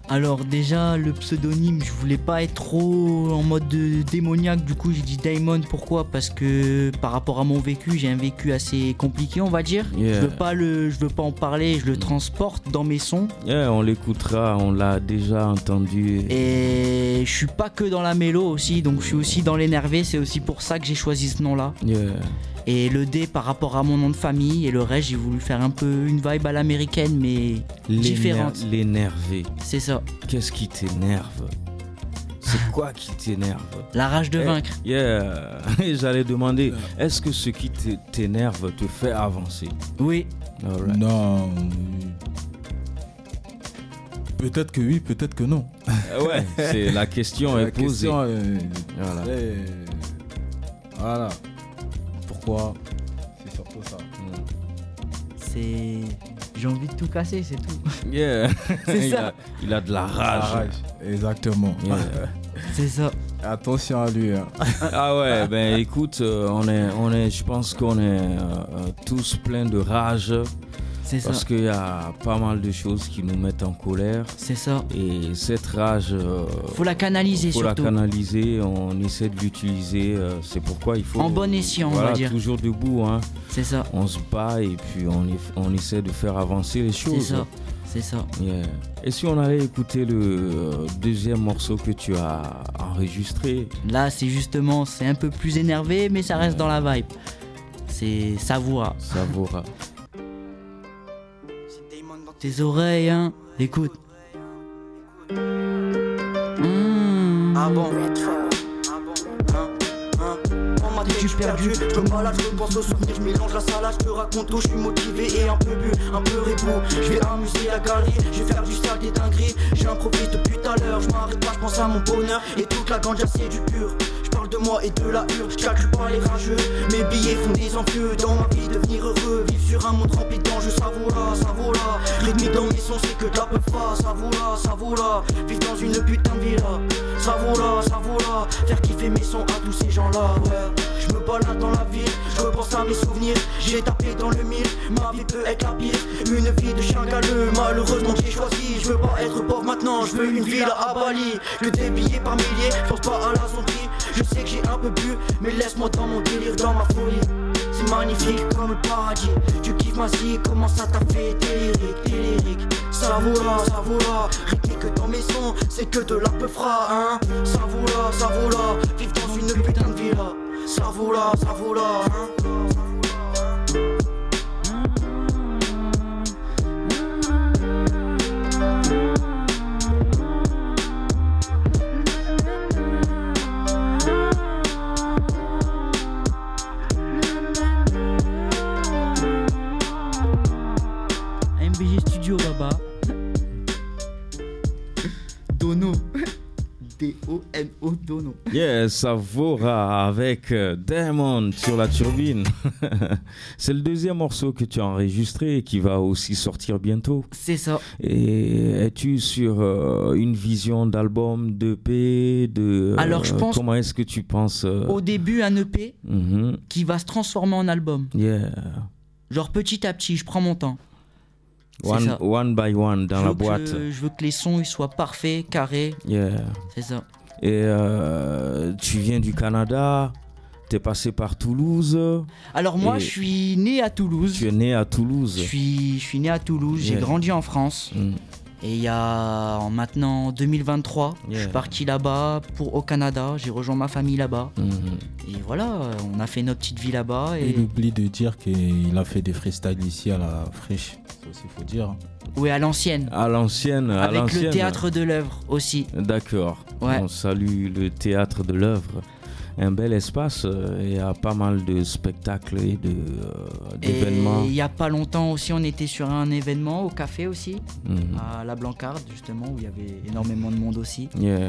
Alors déjà le pseudonyme, je voulais pas être trop en mode démoniaque, du coup j'ai dit Daimon. Pourquoi? Parce que par rapport à mon vécu, j'ai un vécu assez compliqué, on va dire. Yeah. Je veux pas en parler, je le transporte dans mes sons. Yeah, on l'écoutera, on l'a déjà entendu. Et je suis pas que dans la mélo aussi, donc je suis aussi dans l'énervé, c'est aussi pour ça que j'ai choisi ce nom là. Yeah. Et le D par rapport à mon nom de famille, et le reste j'ai voulu faire un peu une vibe à l'américaine mais différente. L'énervé. C'est ça. Qu'est-ce qui t'énerve? C'est quoi qui t'énerve? La rage de vaincre. Yeah. J'allais demander, est-ce que ce qui t'énerve te fait avancer? Oui. Right. Non. Peut-être que oui, peut-être que non. Ouais, c'est la question est posée. Voilà. Voilà. Pourquoi? C'est surtout ça. J'ai envie de tout casser, c'est tout. Yeah. C'est ça. Il a de la rage. Exactement. Yeah. C'est ça. Attention à lui. Hein. Ah ouais, ben écoute, je pense qu'on est tous pleins de rage. C'est ça. Parce qu'il y a pas mal de choses qui nous mettent en colère. C'est ça. Et cette rage... faut la canaliser surtout. Faut la canaliser, on essaie de l'utiliser. C'est pourquoi il faut... En bon escient, voilà, on va dire. Toujours debout. Hein. C'est ça. On se bat et puis on essaie de faire avancer les choses. C'est ça. C'est ça. Yeah. Et si on allait écouter le deuxième morceau que tu as enregistré? Là, c'est un peu plus énervé, mais ça reste dans la vibe. C'est Savoura. Savoura. Tes oreilles, hein, écoute. Ah bon? Je suis perdu, je me balade, je pense aux souvenirs, je mélange la salade, je te raconte tout, je suis motivé et un peu bu, un peu rébou. Je vais amuser la galerie, je vais faire du sale, des dingueries. J'improvise depuis tout à l'heure, je m'arrête pas, je pense à mon bonheur. Et toute la ganja c'est du pur. Je parle de moi et de la hurle, je calcule pas les rageux. Mes billets font des envieux, dans ma vie devenir heureux. Vivre sur un monde rempli d'enjeux, ça vaut là. Rythmique dans mes sons, c'est que de la peu froid, ça vaut là. Vivre dans une putain de villa, ça vaut là. Faire kiffer mes sons à tous ces gens là, ouais. Je me balade dans la ville, je repense à mes souvenirs. J'ai tapé dans le mille, ma vie peut être la pire. Une vie de chien galeux, malheureusement j'ai choisi. Je veux pas être pauvre maintenant, je veux une villa à Bali. Que des billets par milliers, je pense pas à la zombie. Je sais que j'ai un peu bu, mais laisse-moi dans mon délire, dans ma folie. C'est magnifique comme le paradis. Tu kiffes ma vie, comment ça t'a fait? T'es lyrique, ça vaut là. Rythmique dans mes sons, c'est que de la peu fras, hein. Ça vaut là. Vivre dans une putain de villa. Ça vaut là, hein. MBG Studio Baba. Dono. D-O-N-O, Dono. Yes, Savoura avec Diamond sur la turbine. C'est le deuxième morceau que tu as enregistré et qui va aussi sortir bientôt. C'est ça. Et es-tu sur une vision d'album, d'EP, Alors je pense... Comment est-ce que tu penses Au début, un EP qui va se transformer en album. Yeah. Genre petit à petit, je prends mon temps. One by one dans la boîte. Je veux que les sons ils soient parfaits, carrés. Yeah. C'est ça. Et tu viens du Canada, t'es passé par Toulouse. Alors moi je suis né à Toulouse. Tu es né à Toulouse. Je suis né à Toulouse, j'ai grandi en France. Et il y a maintenant 2023, je suis parti là-bas au Canada, j'ai rejoint ma famille là-bas. Et voilà, on a fait notre petite vie là-bas. Et il oublie de dire qu'il a fait des freestyles ici à la Friche, c'est aussi faut dire. Oui, à l'ancienne. À l'ancienne. Avec le théâtre de l'œuvre aussi. D'accord. Ouais. On salue le théâtre de l'œuvre. Un bel espace, il y a pas mal de spectacles et d'événements. Et il y a pas longtemps aussi, on était sur un événement au café aussi, à la Blancarde justement, où il y avait énormément de monde aussi. Yeah.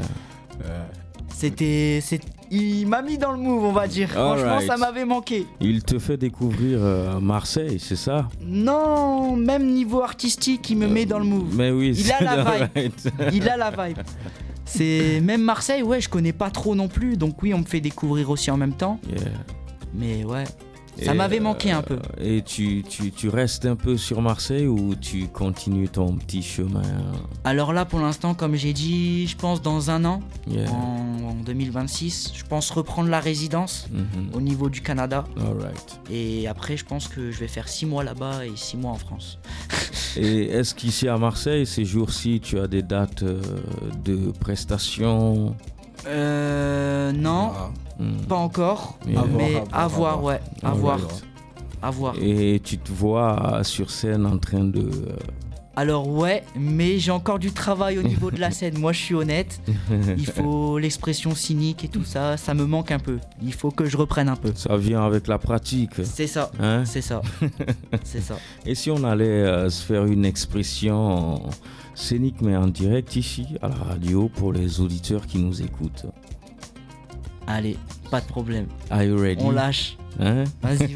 Il m'a mis dans le move, on va dire. Franchement, ça m'avait manqué. Il te fait découvrir Marseille, c'est ça? Non, même niveau artistique, il me met dans le move. Mais oui, il a la vibe. Il a la vibe. C'est même Marseille, ouais, je connais pas trop non plus, donc oui, on me fait découvrir aussi en même temps. Yeah. Mais ouais. Ça m'avait manqué un peu. Et tu restes un peu sur Marseille ou tu continues ton petit chemin? Alors là, pour l'instant, comme j'ai dit, je pense dans un an, Yeah. en 2026, je pense reprendre la résidence au niveau du Canada. Alright. Et après, je pense que je vais faire 6 mois là-bas et 6 mois en France. Et est-ce qu'ici à Marseille, ces jours-ci, tu as des dates de prestations? Non, pas encore, mais à voir, ouais, à voir. À voir. Et tu te vois sur scène en train de... Alors ouais, mais j'ai encore du travail au niveau de la scène. Moi, je suis honnête. Il faut l'expression cynique et tout ça, ça me manque un peu. Il faut que je reprenne un peu. Ça vient avec la pratique. C'est ça, hein? C'est ça, c'est ça. Et si on allait se faire une expression scénique mais en direct ici à la radio pour les auditeurs qui nous écoutent? Allez, pas de problème. Are you ready? On lâche. Hein? Vas-y.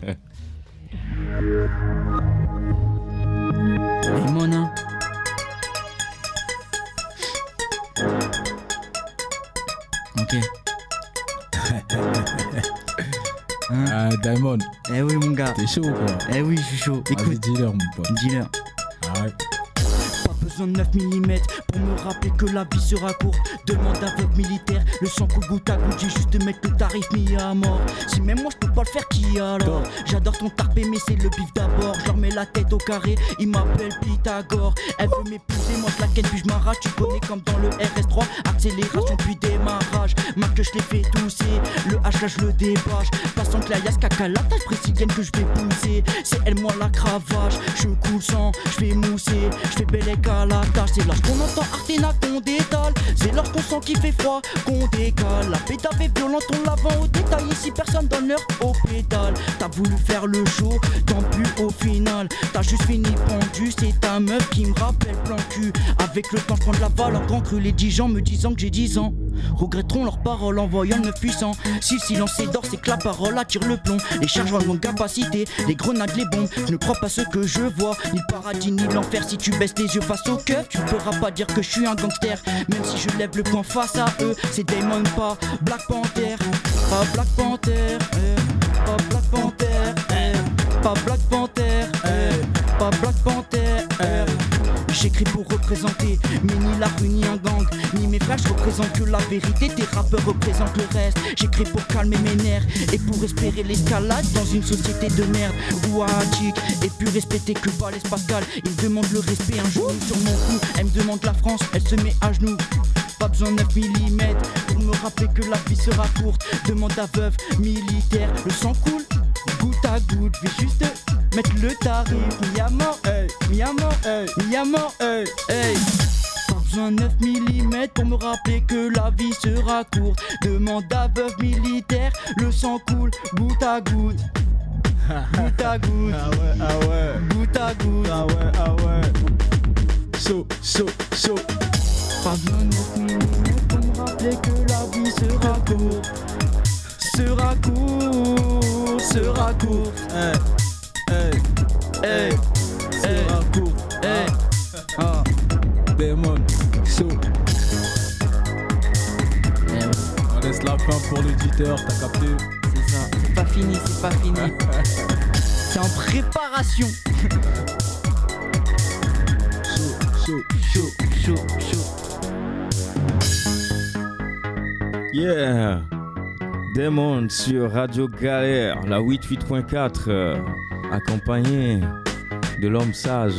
Et Mona. Ok. Hein? Diamond. Eh oui mon gars. T'es chaud ou quoi? Eh oui, je suis chaud. Écoute. Dealer, mon pote. Dealer. Ouais. Pas besoin de 9 mm pour me rappeler que la vie sera courte. Demande à votre militaire, le sang coule goutte à goutte. J'ai juste de mettre le tarif mis à mort. Si même moi je peux pas le faire, qui alors? J'adore ton tarpé mais c'est le bif d'abord. Je leur mets la tête au carré, il m'appelle Pythagore. Elle veut m'épouser, moi je la ken puis je m'arrache. Tu connais comme dans le RS3, accélération puis démarrage. Ma que je l'ai fait tousser, le H là je le débâche. Passant que la yasse caca la taille brésilienne que je vais pousser. C'est elle moi la cravache, je coule sang, je vais mousser, je fais belle à la tâche. C'est lorsqu'on entend Artena qu'on détale, c'est lorsqu'on sent qu'il fait froid qu'on décale. La pédale est violente, on la vend au détail. Ici personne donne l'heure au pédale. T'as voulu faire le show, tant plus au final. T'as juste fini pendu, c'est ta meuf qui me rappelle plan cul. Avec le temps je prends de la valeur grand cru. Les 10 gens me disant que j'ai 10 ans regretteront leurs paroles en voyant le 9 puissant. Si le silence est d'or, c'est que la parole attire le plomb. Les charges ont capacité, les grenades, les bombes. Je ne crois pas ce que je vois, ni le paradis ni l'enfer. Si tu baisses les yeux face au cœur, tu ne pourras pas dire que je suis un gangster. Même si je lève le poing face à eux, c'est Damon, pas Black Panther. Pas Black Panther, pas Black Panther, pas Black Panther, pas Black Panther. J'écris pour représenter, mais ni la rue ni un gang, ni mes frères, je représente que la vérité. Tes rappeurs représentent le reste. J'écris pour calmer mes nerfs et pour espérer l'escalade dans une société de merde. Ou à Attic, et puis respecter que Blaise Pascal. Il demande le respect, un genou sur mon cou. Elle me demande la France, elle se met à genoux. Pas besoin de 9 mm pour me rappeler que la vie sera courte. Demande à veuve militaire, le sang coule goutte à goutte. Je vais juste mettre le tarif, mis à mort, mis à mort, mis à mort, Pas besoin de 9 mm pour me rappeler que la vie sera courte. Demande à veuve militaire, le sang coule goutte à goutte. Goutte à goutte, goutte à goutte, chaud. Pas besoin de 9 mm pour me rappeler que la vie sera courte. Sera courte, Sera courte. Damon, chaud. On laisse la fin pour l'auditeur, t'as capté? C'est ça, c'est pas fini. C'est en préparation. Chaud. Yeah, Damon sur Radio Galère, la 88.4, accompagné de l'homme sage.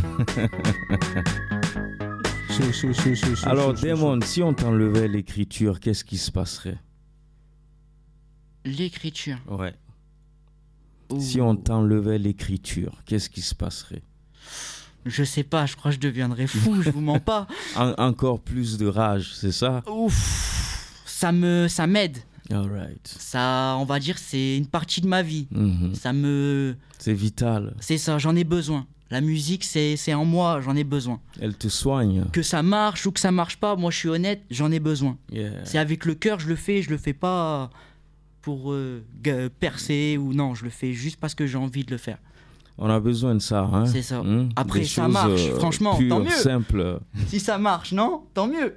Chaud. Alors Damon, si on t'enlevait l'écriture, qu'est-ce qui se passerait? L'écriture. Ouais. Si on t'enlevait l'écriture, qu'est-ce qui se passerait? Je sais pas, je crois que je deviendrais fou, je vous mens pas. Encore plus de rage, c'est ça? Ouf, ça m'aide. Alright. Ça, on va dire, c'est une partie de ma vie. C'est vital. C'est ça, j'en ai besoin. La musique, c'est en moi, j'en ai besoin. Elle te soigne. Que ça marche ou que ça marche pas, moi je suis honnête, j'en ai besoin. Yeah. C'est avec le cœur, je le fais pas pour percer ou non, je le fais juste parce que j'ai envie de le faire. On a besoin de ça, hein. C'est ça. Après, des ça marche, franchement, pures, tant mieux. Simple. Si ça marche, non, tant mieux.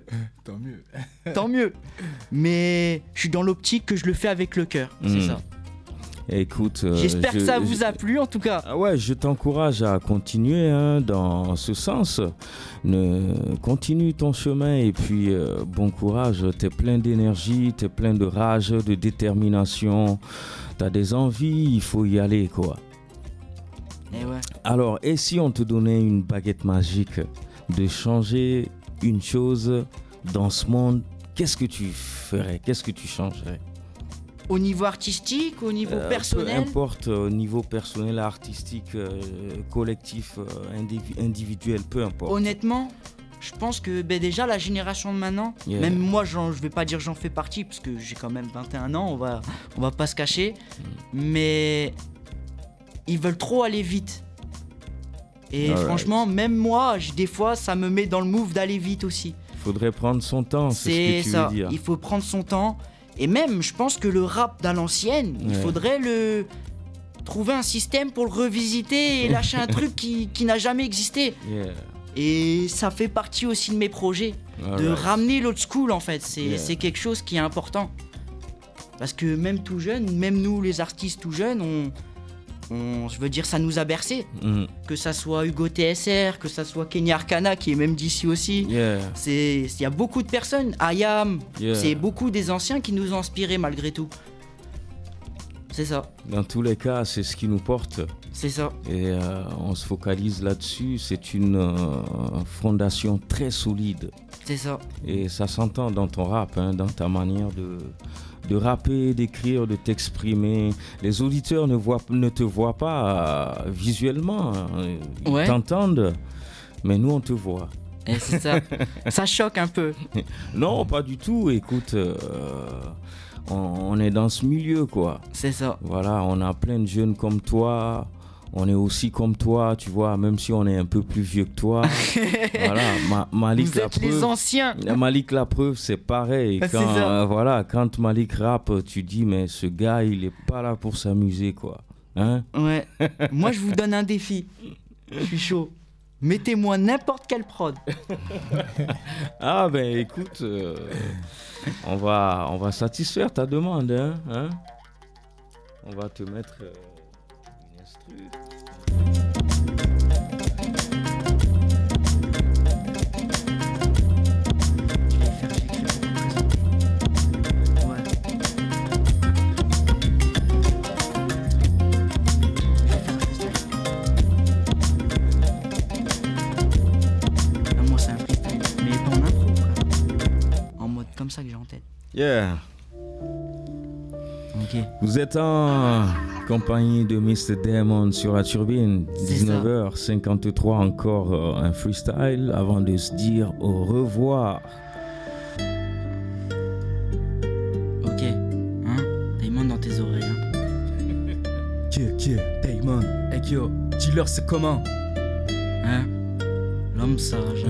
Tant mieux. Mais je suis dans l'optique que je le fais avec le cœur, c'est ça. Écoute, j'espère que ça vous a plu en tout cas. Ah ouais, je t'encourage à continuer dans ce sens. Continue ton chemin et puis bon courage. T'es plein d'énergie, t'es plein de rage, de détermination. T'as des envies, il faut y aller quoi. Et ouais. Alors, et si on te donnait une baguette magique de changer une chose dans ce monde, qu'est-ce que tu ferais? Qu'est-ce que tu changerais? Au niveau artistique, au niveau personnel? Peu importe, au niveau personnel, artistique, collectif, individuel, peu importe. Honnêtement, je pense que déjà la génération de maintenant, même moi je vais pas dire que j'en fais partie parce que j'ai quand même 21 ans, on va pas se cacher, mais ils veulent trop aller vite. Et franchement, même moi, des fois, ça me met dans le move d'aller vite aussi. Il faudrait prendre son temps, c'est ce que tu veux dire. Il faut prendre son temps. Et même, je pense que le rap d'à l'ancienne, il faudrait trouver un système pour le revisiter et lâcher un truc qui n'a jamais existé. Et ça fait partie aussi de mes projets, de ramener l'old school en fait. C'est quelque chose qui est important. Parce que même tout jeune, même nous les artistes tout jeunes, je veux dire, ça nous a bercé. Que ça soit Hugo TSR, que ça soit Kenny Arcana qui est même d'ici aussi. Il y a beaucoup de personnes, IAM, c'est beaucoup des anciens qui nous ont inspirés malgré tout. C'est ça. Dans tous les cas, c'est ce qui nous porte. C'est ça. Et on se focalise là-dessus. C'est une fondation très solide. C'est ça. Et ça s'entend dans ton rap, dans ta manière de rapper, d'écrire, de t'exprimer. Les auditeurs ne te voient pas visuellement, ils t'entendent, mais nous on te voit. Et c'est ça. Ça choque un peu. Non, pas du tout. Écoute, on est dans ce milieu, quoi. C'est ça. Voilà, on a plein de jeunes comme toi. On est aussi comme toi, tu vois, même si on est un peu plus vieux que toi. Voilà, Malik vous êtes les anciens. Malik la preuve, c'est pareil. Quand Malik rappe, tu dis mais ce gars, il est pas là pour s'amuser, quoi. Hein? Ouais. Moi, je vous donne un défi. Je suis chaud. Mettez-moi n'importe quelle prod. Ah ben écoute, on va satisfaire ta demande, hein? On va te mettre une instru. Comme ça que j'ai en tête. Yeah. Ok. Vous êtes en compagnie de Mr. Diamond sur la turbine. 19h53 encore un freestyle avant de se dire au revoir. Ok. Hein? Diamond dans tes oreilles. Diamond. Hey yo, dis-leur c'est comment? Hein? L'homme sage.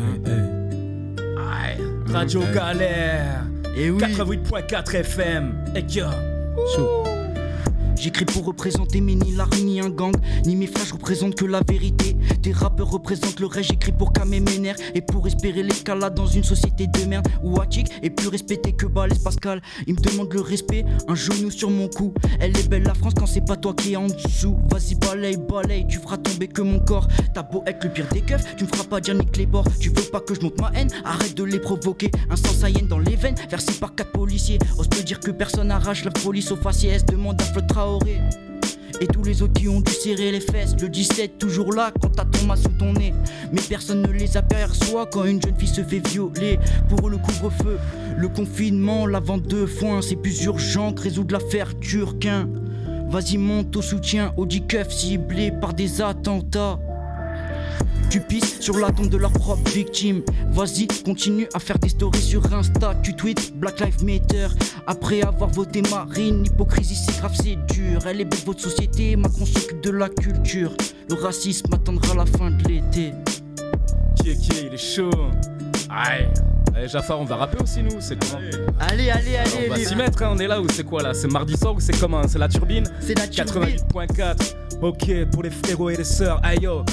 Radio Galère. Et oui. 88.4 FM. Et yo. J'écris pour représenter, mais ni l'art ni un gang, ni mes frères, je représente que la vérité. Des rappeurs représentent le reste, j'écris pour calmer mes nerfs et pour espérer l'escalade dans une société de merde où Attic est plus respecté que Balès Pascal. Il me demande le respect, un genou sur mon cou. Elle est belle la France quand c'est pas toi qui es en dessous. Vas-y balaye, tu feras tomber que mon corps. T'as beau être le pire des keufs, tu me feras pas dire nique les bords. Tu veux pas que je monte ma haine, arrête de les provoquer. Un sang saïenne dans les veines, versé par 4 policiers. Ose te dire que personne arrache la police au faciès. Demande à Flotra. Et tous les autres qui ont dû serrer les fesses. Le 17 toujours là quand t'as ton masse sous ton nez. Mais personne ne les aperçoit quand une jeune fille se fait violer. Pour eux le couvre-feu, le confinement, la vente de foin, c'est plus urgent que résoudre l'affaire Turquin. Vas-y monte au soutien, Audi Keuf ciblé par des attentats. Tu pisses sur la tombe de leur propre victime. Vas-y, continue à faire des stories sur Insta. Tu tweets Black Lives Matter. Après avoir voté Marine, l'hypocrisie c'est grave, c'est dur. Elle est belle votre société, Macron s'occupe de la culture. Le racisme attendra la fin de l'été. Qui il est chaud. Aïe. Allez Jafar, on va rapper aussi nous, c'est comment? Allez, on va s'y mettre, hein. On est là ou c'est quoi là? C'est mardi soir ou c'est comment? C'est la turbine? C'est la turbine. 88.4. Ok, pour les frérots et les sœurs, aïe yo.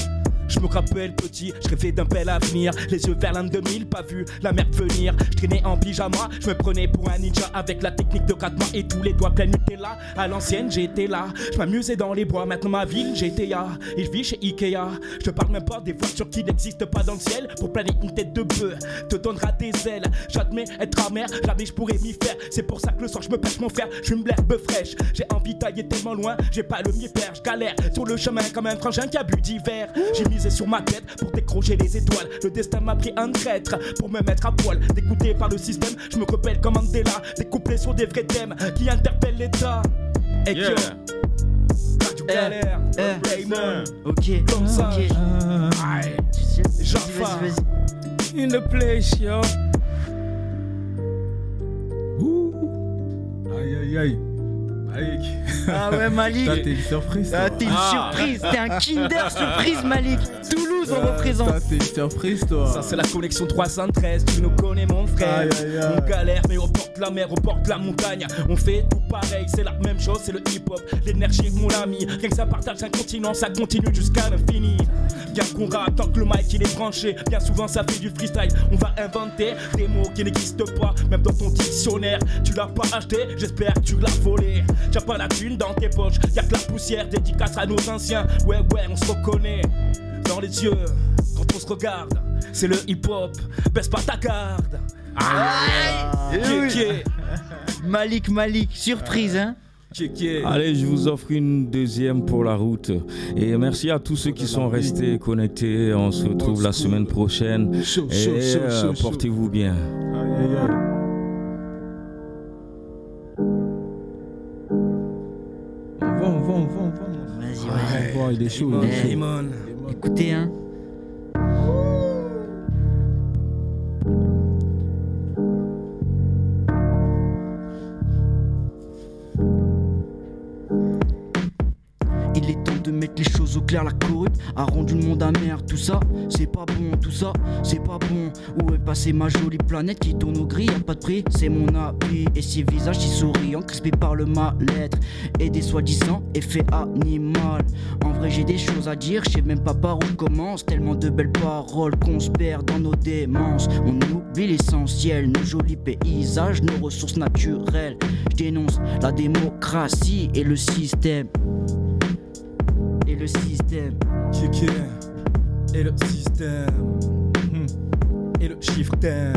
Je me rappelle petit, je rêvais d'un bel avenir. Les yeux vers l'an 2000, pas vu la merde venir. Je traînais en pyjama, je me prenais pour un ninja avec la technique de grattement et tous les doigts pleins de Nutella. À l'ancienne, j'étais là, je m'amusais dans les bois. Maintenant ma ville, GTA, et je vis chez Ikea. Je te parle même pas des voitures qui n'existent pas dans le ciel. Pour planer une tête de bœuf, te donnera des ailes. J'admets être amer, jamais je pourrais m'y faire. C'est pour ça que le soir je me pêche mon fer. Je me l'herbe fraîche, j'ai envie d'aller tellement loin. J'ai pas le mieux faire, je galère sur le chemin comme un frangin qui a bu d'hiver. J'ai misé sur ma tête pour décrocher les étoiles. Le destin m'a pris un traître pour me mettre à poil. Dégoûté par le système, je me rebelle comme Mandela. Des couplets sur des vrais thèmes qui interpellent l'état. Et que Radio Galère, Raymond, ok, comme ça. Jaffa, in the place, yo. Aïe aïe aïe. Malik. Ah ouais, Malik. T'es une surprise. Ah, t'es une surprise, t'es un Kinder surprise, Malik. Toulouse, on représente. T'es une surprise, toi. Ça, c'est la connexion 313. Tu nous connais, mon frère. Aïe, aïe, aïe. On galère, mais on porte la mer, on porte la montagne. On fait tout pareil, c'est la même chose, c'est le hip-hop. L'énergie, mon ami. Rien que ça partage un continent, ça continue jusqu'à l'infini. Bien qu'on rappe tant que le mic il est branché. Bien souvent, ça fait du freestyle. On va inventer des mots qui n'existent pas, même dans ton dictionnaire. Tu l'as pas acheté, j'espère que tu l'as volé. T'as pas la thune dans tes poches, y'a que la poussière, dédicace à nos anciens. Ouais, on se reconnaît dans les yeux quand on se regarde. C'est le hip-hop, baisse pas ta garde. Malik, surprise, hein. Allez, je vous offre une deuxième pour la route. Et merci à tous ceux qui sont restés connectés. On se retrouve la semaine prochaine. Et portez-vous bien. On va. Vas-y. Il est chaud. Écoutez, hein. Il est temps de mettre les choses au clair, la corrupte a rendu le monde amer. Tout ça, c'est pas bon, tout ça, c'est pas bon. Où est passée ma jolie planète qui tourne au gris, y'a pas de prix, c'est mon avis. Et ces visages si souriants, crispés par le mal-être et des soi-disant effets animal. En vrai j'ai des choses à dire, je sais même pas par où commence. Tellement de belles paroles qu'on se perd dans nos démences. On oublie l'essentiel, nos jolis paysages, nos ressources naturelles. Je dénonce la démocratie et le système. Et le système. Et le système. Et le chiffre thème.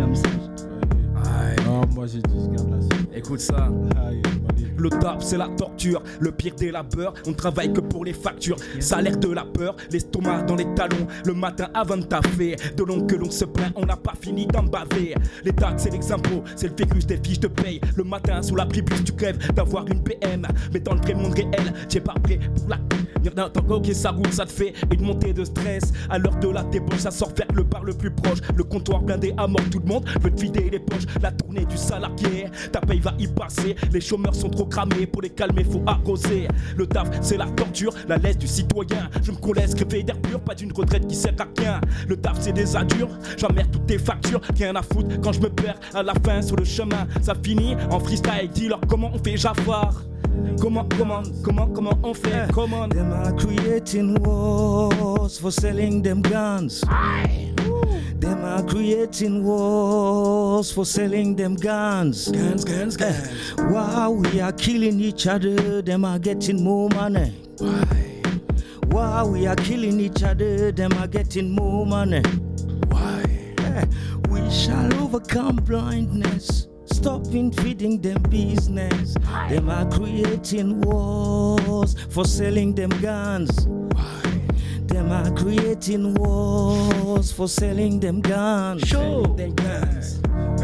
Moi j'ai dit, regarde là. Écoute ça. Le tap c'est la torture, le pire des labeurs. On travaille que pour les factures, salaire de la peur, l'estomac dans les talons. Le matin avant de taffer, de long que l'on se plaint, on n'a pas fini d'en baver. Les taxes et les impôts, c'est le virus des fiches de paye. Le matin sous l'abribus tu crèves d'avoir une PM. Mais dans le vrai monde réel, t'es pas prêt pour la... Ok ça roule, ça te fait une montée de stress. À l'heure de la débauche, ça sort vers le bar le plus proche. Le comptoir blindé à mort, tout le monde veut te vider les poches. La tournée du salarié, ta paye va y passer. Les chômeurs sont trop cramés, pour les calmer faut arroser. Le taf c'est la torture, la laisse du citoyen. Je me laisse rêver d'air pur, pas d'une retraite qui sert à rien. Le taf c'est des adures, j'emmerde toutes tes factures. Rien à foutre quand je me perds à la fin sur le chemin. Ça finit en freestyle, dis-leur comment on fait Jafar. Comment on fait? Comment? Them are creating wars for selling them guns. Them are creating wars for selling them guns. Guns. While we are killing each other, them are getting more money. Why? While we are killing each other, them are getting more money. Why? We shall overcome blindness. Stopping feeding them business. Them are creating wars for selling them guns. Them are creating wars for selling them guns. Show them guns.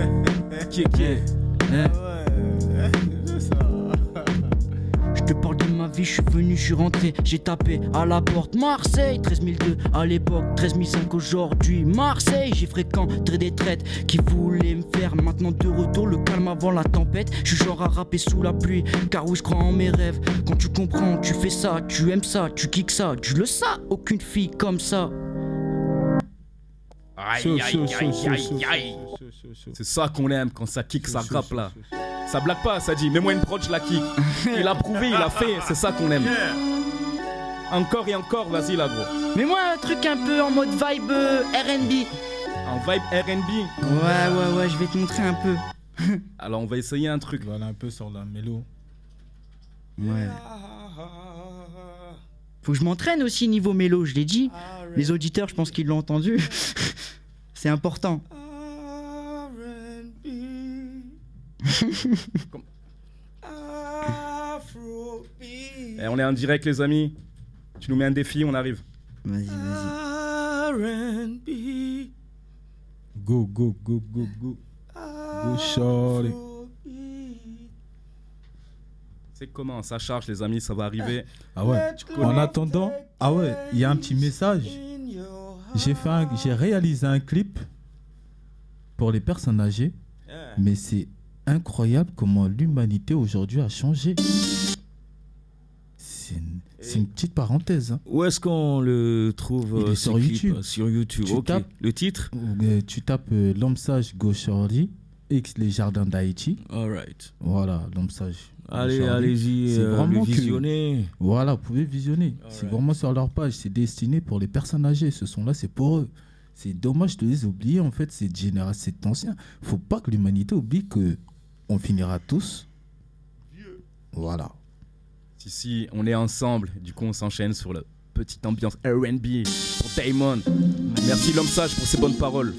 Je te parle de ma vie, je suis venu, je suis rentré, j'ai tapé à la porte. Marseille, 13002 à l'époque, 13005 aujourd'hui. Marseille, j'ai fréquenté des traites qui voulaient me faire maintenant de retour le calme avant la tempête. Je suis genre à rapper sous la pluie, car oui je crois en mes rêves. Quand tu comprends, tu fais ça, tu aimes ça, tu kicks ça, tu le sais, aucune fille comme ça. Aïe. C'est ça qu'on aime quand ça kick, ça rappe là. Ça blague pas, ça dit, mets-moi une prod, je la kick. Il a prouvé, il a fait, c'est ça qu'on aime. encore et encore, vas-y là, gros. Mais moi, un truc un peu en mode vibe R&B. En vibe R&B. Ouais, je vais te montrer un peu. Alors, on va essayer un truc. Voilà, un peu sur la mélo. Ouais. Faut que je m'entraîne aussi niveau mélo, je l'ai dit. Les auditeurs, je pense qu'ils l'ont entendu. C'est important. Et on est en direct, les amis. Tu nous mets un défi, on arrive. Vas-y. Go. Go, shorty. C'est comment ça charge, les amis, ça va arriver. Ah ouais. En attendant, il y a un petit message. J'ai réalisé un clip pour les personnes âgées, mais c'est incroyable comment l'humanité aujourd'hui a changé. C'est une petite parenthèse. Hein. Où est-ce qu'on le trouve? Il est sur YouTube. Sur YouTube. Ok. Le titre? Tu tapes L'homme sage Go Shorty X les jardins d'Haïti. Alright. Voilà, L'homme sage. Allez-y, visionner. Voilà, vous pouvez visionner. C'est vraiment sur leur page. C'est destiné pour les personnes âgées. Ce son-là, c'est pour eux. C'est dommage de les oublier, en fait, cette génération, cet ancien. Faut pas que l'humanité oublie qu'on finira tous. Voilà. Si, on est ensemble. Du coup, on s'enchaîne sur la petite ambiance R&B pour Damon. Merci l'homme sage pour ses bonnes paroles.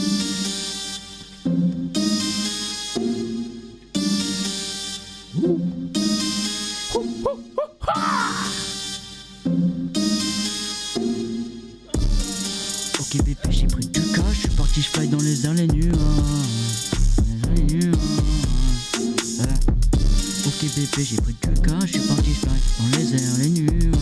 Ok bébé, j'ai pris du cash, je suis parti, je fly dans les airs, les nuages. Ok bébé, j'ai pris du cash, je suis parti, je fly dans les airs, les nuages.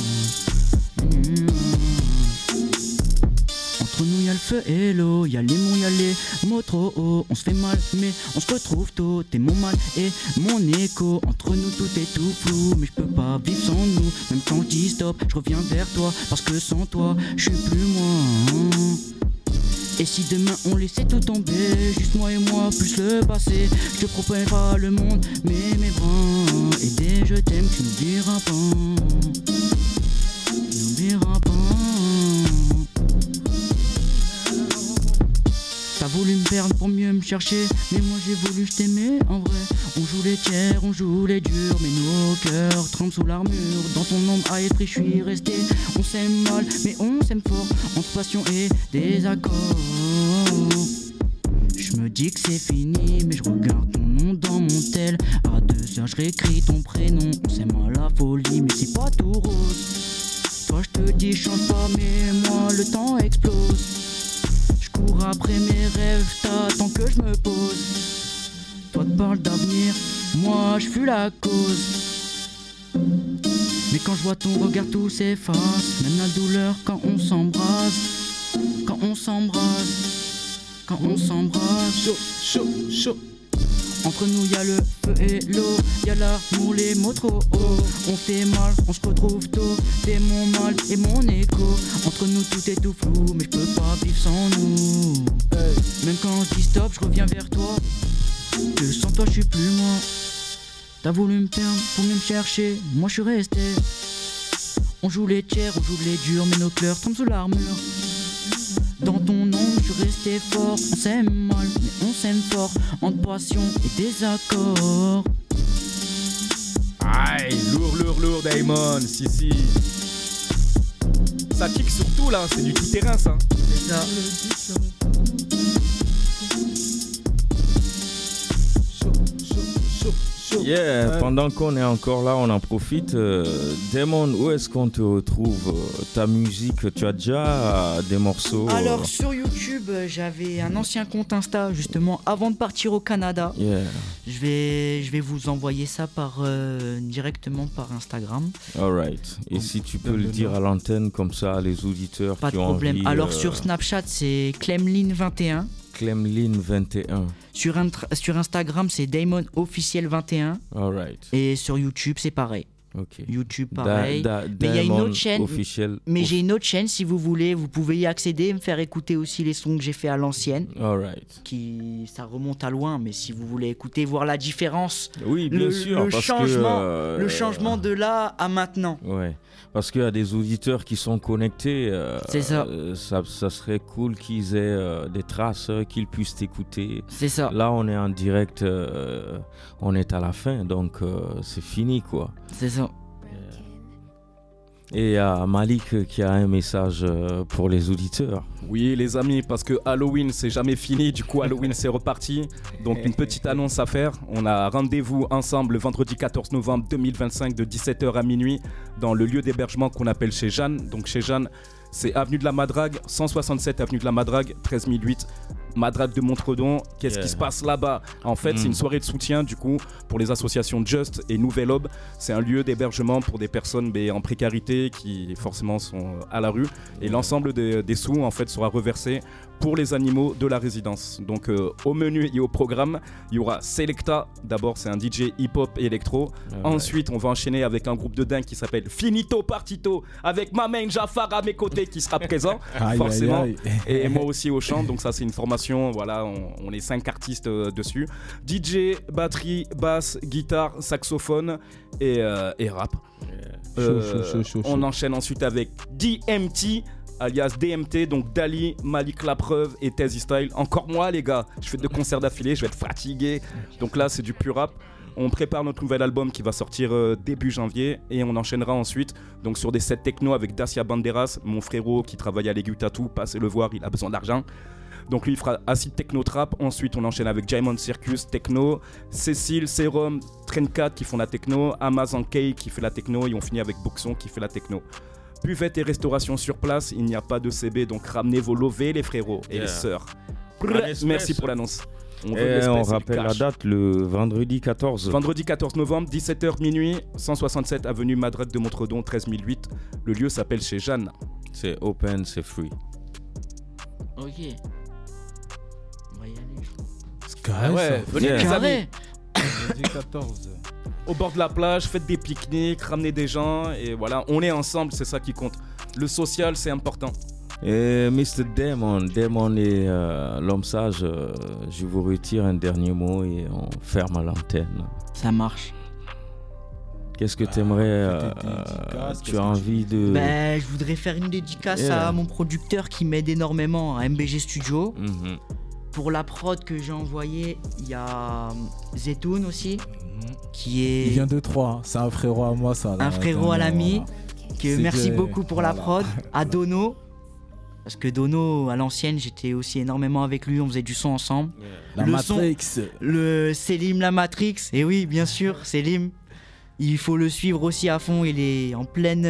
Entre nous y'a le feu et l'eau, y'a les monts, y'a les mots trop hauts. On se fait mal mais on se retrouve tôt. T'es mon mal et mon écho. Entre nous tout est tout flou, mais je peux pas vivre sans nous. Même quand je dis stop, je reviens vers toi. Parce que sans toi, je suis plus moi. Et si demain on laissait tout tomber, juste moi et moi plus le passé, je te promets pas le monde mais mes bras. Et dès je t'aime tu n'oublieras pas. Tu n'oublieras pas. T'as voulu me perdre pour mieux me chercher, mais moi j'ai voulu je t'aimais en vrai. On joue les tiers, on joue les durs, mais nos cœurs tremblent sous l'armure. Dans ton ombre à effet je suis resté. On s'aime mal, mais on s'aime fort, entre passion et désaccord. Je me dis que c'est fini, mais je regarde ton nom dans mon tel. À 2 heures je réécris ton prénom. On s'aime à la folie, mais c'est pas tout rose. Toi je te dis change pas, mais moi le temps explose. Cours après mes rêves, t'attends que je me pose. Toi te parles d'avenir, moi je fus la cause. Mais quand je vois ton regard tout s'efface. Même la douleur quand on s'embrasse. Quand on s'embrasse. Quand on s'embrasse. Chaud. Entre nous y'a le feu et l'eau, y'a l'amour, les mots trop hauts. On fait mal, on se retrouve tôt. T'es mon mal et mon écho. Entre nous tout est tout flou, mais je peux pas vivre sans nous. Même quand je dis stop, je reviens vers toi. Que sans toi je suis plus moi. T'as voulu me perdre pour mieux me chercher, moi je suis resté. On joue les tiers, on joue les durs, mais nos cœurs tombent sous l'armure. Dans ton ombre, je suis resté fort. On s'aime mal, mais on s'aime fort. Entre passion et désaccord. Aïe, lourd, Damon. Si. Ça kick surtout là, c'est du tout terrain ça. C'est ça. Yeah, pendant qu'on est encore là, on en profite. Damon, où est-ce qu'on te retrouve? Ta musique, tu as déjà des morceaux? Alors sur YouTube, j'avais un ancien compte Insta justement avant de partir au Canada. Yeah. Je vais vous envoyer ça directement par Instagram. Alright. Et si tu peux le dire à l'antenne comme ça, les auditeurs pas qui de ont problème. envie, Alors sur Snapchat, c'est Clemlin21. Clemlin21. Sur Instagram, c'est Damon Officiel 21. Alright. Et sur YouTube, c'est pareil. Ok. YouTube pareil. Mais il y a une autre chaîne. Mais j'ai une autre chaîne si vous voulez. Vous pouvez y accéder, me faire écouter aussi les sons que j'ai fait à l'ancienne. Alright. Ça remonte à loin, mais si vous voulez écouter, voir la différence. Oui, bien sûr. Le changement de là à maintenant. Ouais. Parce qu'il y a des auditeurs qui sont connectés. C'est ça. Ça serait cool qu'ils aient des traces, qu'ils puissent t'écouter. C'est ça. Là, on est en direct, on est à la fin, donc c'est fini, quoi. C'est ça. Et il y a Malik qui a un message pour les auditeurs. Oui, les amis, parce que Halloween, c'est jamais fini. Du coup, Halloween, c'est reparti. Donc, une petite annonce à faire. On a rendez-vous ensemble le vendredi 14 novembre 2025 de 17h à minuit dans le lieu d'hébergement qu'on appelle chez Jeanne. Donc, chez Jeanne, c'est avenue de la Madrague, 167 avenue de la Madrague, 13008. Madrague de Montredon, qu'est-ce qui se passe là-bas? En fait, c'est une soirée de soutien du coup pour les associations Just et Nouvelle Aube. C'est un lieu d'hébergement pour des personnes en précarité qui forcément sont à la rue. Et l'ensemble des sous en fait sera reversé pour les animaux de la résidence. Donc au menu et au programme, il y aura Selecta. D'abord, c'est un DJ hip-hop et électro. Ensuite, on va enchaîner avec un groupe de dingue qui s'appelle Finito Partito avec ma main Jafar à mes côtés qui sera présent forcément. Et moi aussi au chant. Donc ça, c'est une formation. Voilà, on est 5 artistes dessus. DJ, batterie, basse, guitare, saxophone et rap. On enchaîne ensuite avec DMT alias DMT, donc Dali, Malik Lapreuve et Tezzy Style. Encore moi les gars, je fais 2 concerts d'affilée, je vais être fatigué. Donc là c'est du pur rap. On prépare notre nouvel album qui va sortir début janvier et on enchaînera ensuite donc sur des sets techno avec Dacia Banderas, mon frérot qui travaille à l'Aiguille Tattoo, passez le voir, il a besoin d'argent. Donc lui il fera Acid Techno Trap. Ensuite on enchaîne avec Diamond Circus Techno, Cécile, Serum, Trencat qui font la techno, Amazon K qui fait la techno et on finit avec Boxon qui fait la techno. Buvette et restauration sur place, il n'y a pas de CB donc ramenez vos lovés les frérots et les sœurs. Merci pour l'annonce. On rappelle la date, le vendredi 14. Vendredi 14 novembre, 17h minuit, 167 avenue Madrague de Montredon, 13008. Le lieu s'appelle chez Jeanne. C'est open, c'est free. Ok. On va y aller, je crois. C'est carré, ouais, venez les amis. Vendredi 14. Au bord de la plage, faites des pique-niques, ramenez des gens et voilà, on est ensemble, c'est ça qui compte. Le social, c'est important. Et Mr. Damon et l'homme sage, je vous retire un dernier mot et on ferme l'antenne. Ça marche. Qu'est-ce que tu aimerais tu as envie de... Je voudrais faire une dédicace à mon producteur qui m'aide énormément, à MBG Studio. Pour la prod que j'ai envoyée, il y a Zetoun aussi, qui est... Il vient de Troyes, c'est un frérot à moi ça. Un frérot à l'ami. Merci beaucoup pour la prod. À Dono. Parce que Dono, à l'ancienne, j'étais aussi énormément avec lui, on faisait du son ensemble. La Matrix. Le Selim La Matrix, et oui, bien sûr, Selim. Il faut le suivre aussi à fond, il est en pleine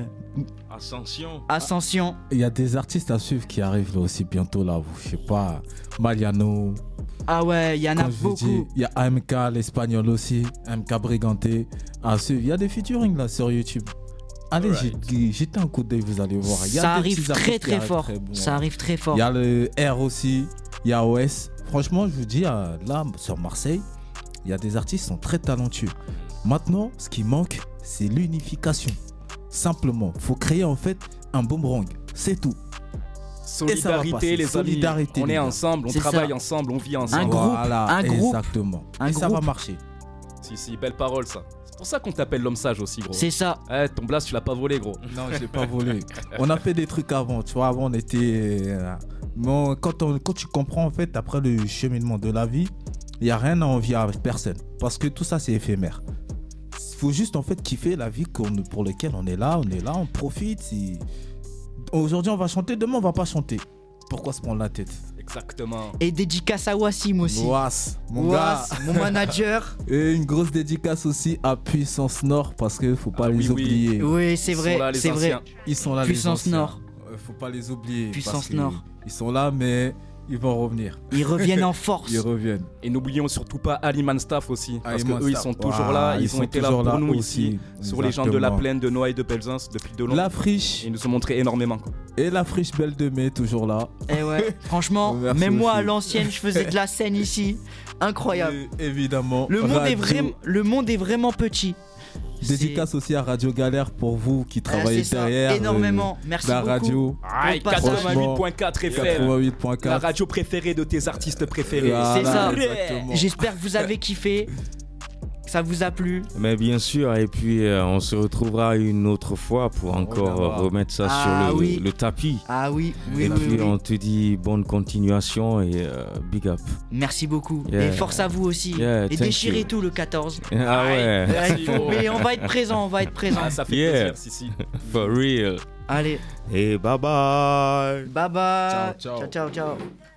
ascension. Il y a des artistes à suivre qui arrivent là aussi bientôt là, je sais pas, Mariano. Ah ouais, il y en a beaucoup. Il y a AMK, l'espagnol aussi, AMK Briganté à suivre. Il y a des featuring là sur YouTube. Allez, jetez un coup d'œil, vous allez voir. Ça arrive très très fort. Ça arrive très fort. Il y a le R aussi, il y a OS. Franchement, je vous dis, là, sur Marseille, il y a des artistes qui sont très talentueux. Maintenant, ce qui manque, c'est l'unification. Simplement, il faut créer en fait un boomerang. C'est tout. Solidarité, les amis. On est ensemble, on travaille ensemble, on vit ensemble. Un groupe. Exactement. Et ça va marcher. Si, belle parole ça. C'est pour ça qu'on t'appelle l'homme sage aussi, gros. C'est ça. Ton blast, tu l'as pas volé, gros. Non, je l'ai pas volé. On a fait des trucs avant, tu vois. Avant, on était. Bon, quand tu comprends, en fait, après le cheminement de la vie, il n'y a rien à envier avec personne. Parce que tout ça, c'est éphémère. Il faut juste, en fait, kiffer la vie pour laquelle on est là, on profite. Aujourd'hui, on va chanter, demain, on va pas chanter. Pourquoi se prendre la tête? Exactement. Et dédicace à Wassim aussi. Mon gars. Mon manager. Et une grosse dédicace aussi à Puissance Nord parce qu'il faut pas les oublier. Oui, c'est vrai, c'est vrai. Ils sont là, Puissance les Nord. Faut pas les oublier. Puissance Nord. Ils sont là, mais ils vont revenir. Ils reviennent en force. Ils reviennent. Et n'oublions surtout pas Aliman Staff aussi. Parce qu'eux, ils sont toujours là. Ils ont été là pour nous ici. Sur les gens de la plaine, de Noailles, de Belzins depuis de longtemps. La friche. Ils nous ont montré énormément. Et la friche Belle de Mai, toujours là. Et ouais, franchement, même moi à l'ancienne, je faisais de la scène ici. Incroyable. Évidemment. Le monde est vraiment petit. Dédicace aussi à Radio Galère pour vous qui travaillez derrière. Énormément. Merci la beaucoup. radio. 88.4 FM. 88.4. La radio préférée de tes artistes préférés. Voilà, c'est ça. exactement. J'espère que vous avez kiffé. Ça vous a plu? Mais bien sûr, et puis on se retrouvera une autre fois pour encore remettre ça sur le tapis. Ah oui, et puis on te dit bonne continuation et big up. Merci beaucoup. Yeah. Et force à vous aussi. Et déchirez tout le 14. Ah ouais. Mais on va être présent, Ah, ça fait plaisir, si. For real. Allez. Et bye bye. Bye bye. Ciao, ciao. Ciao, ciao, ciao.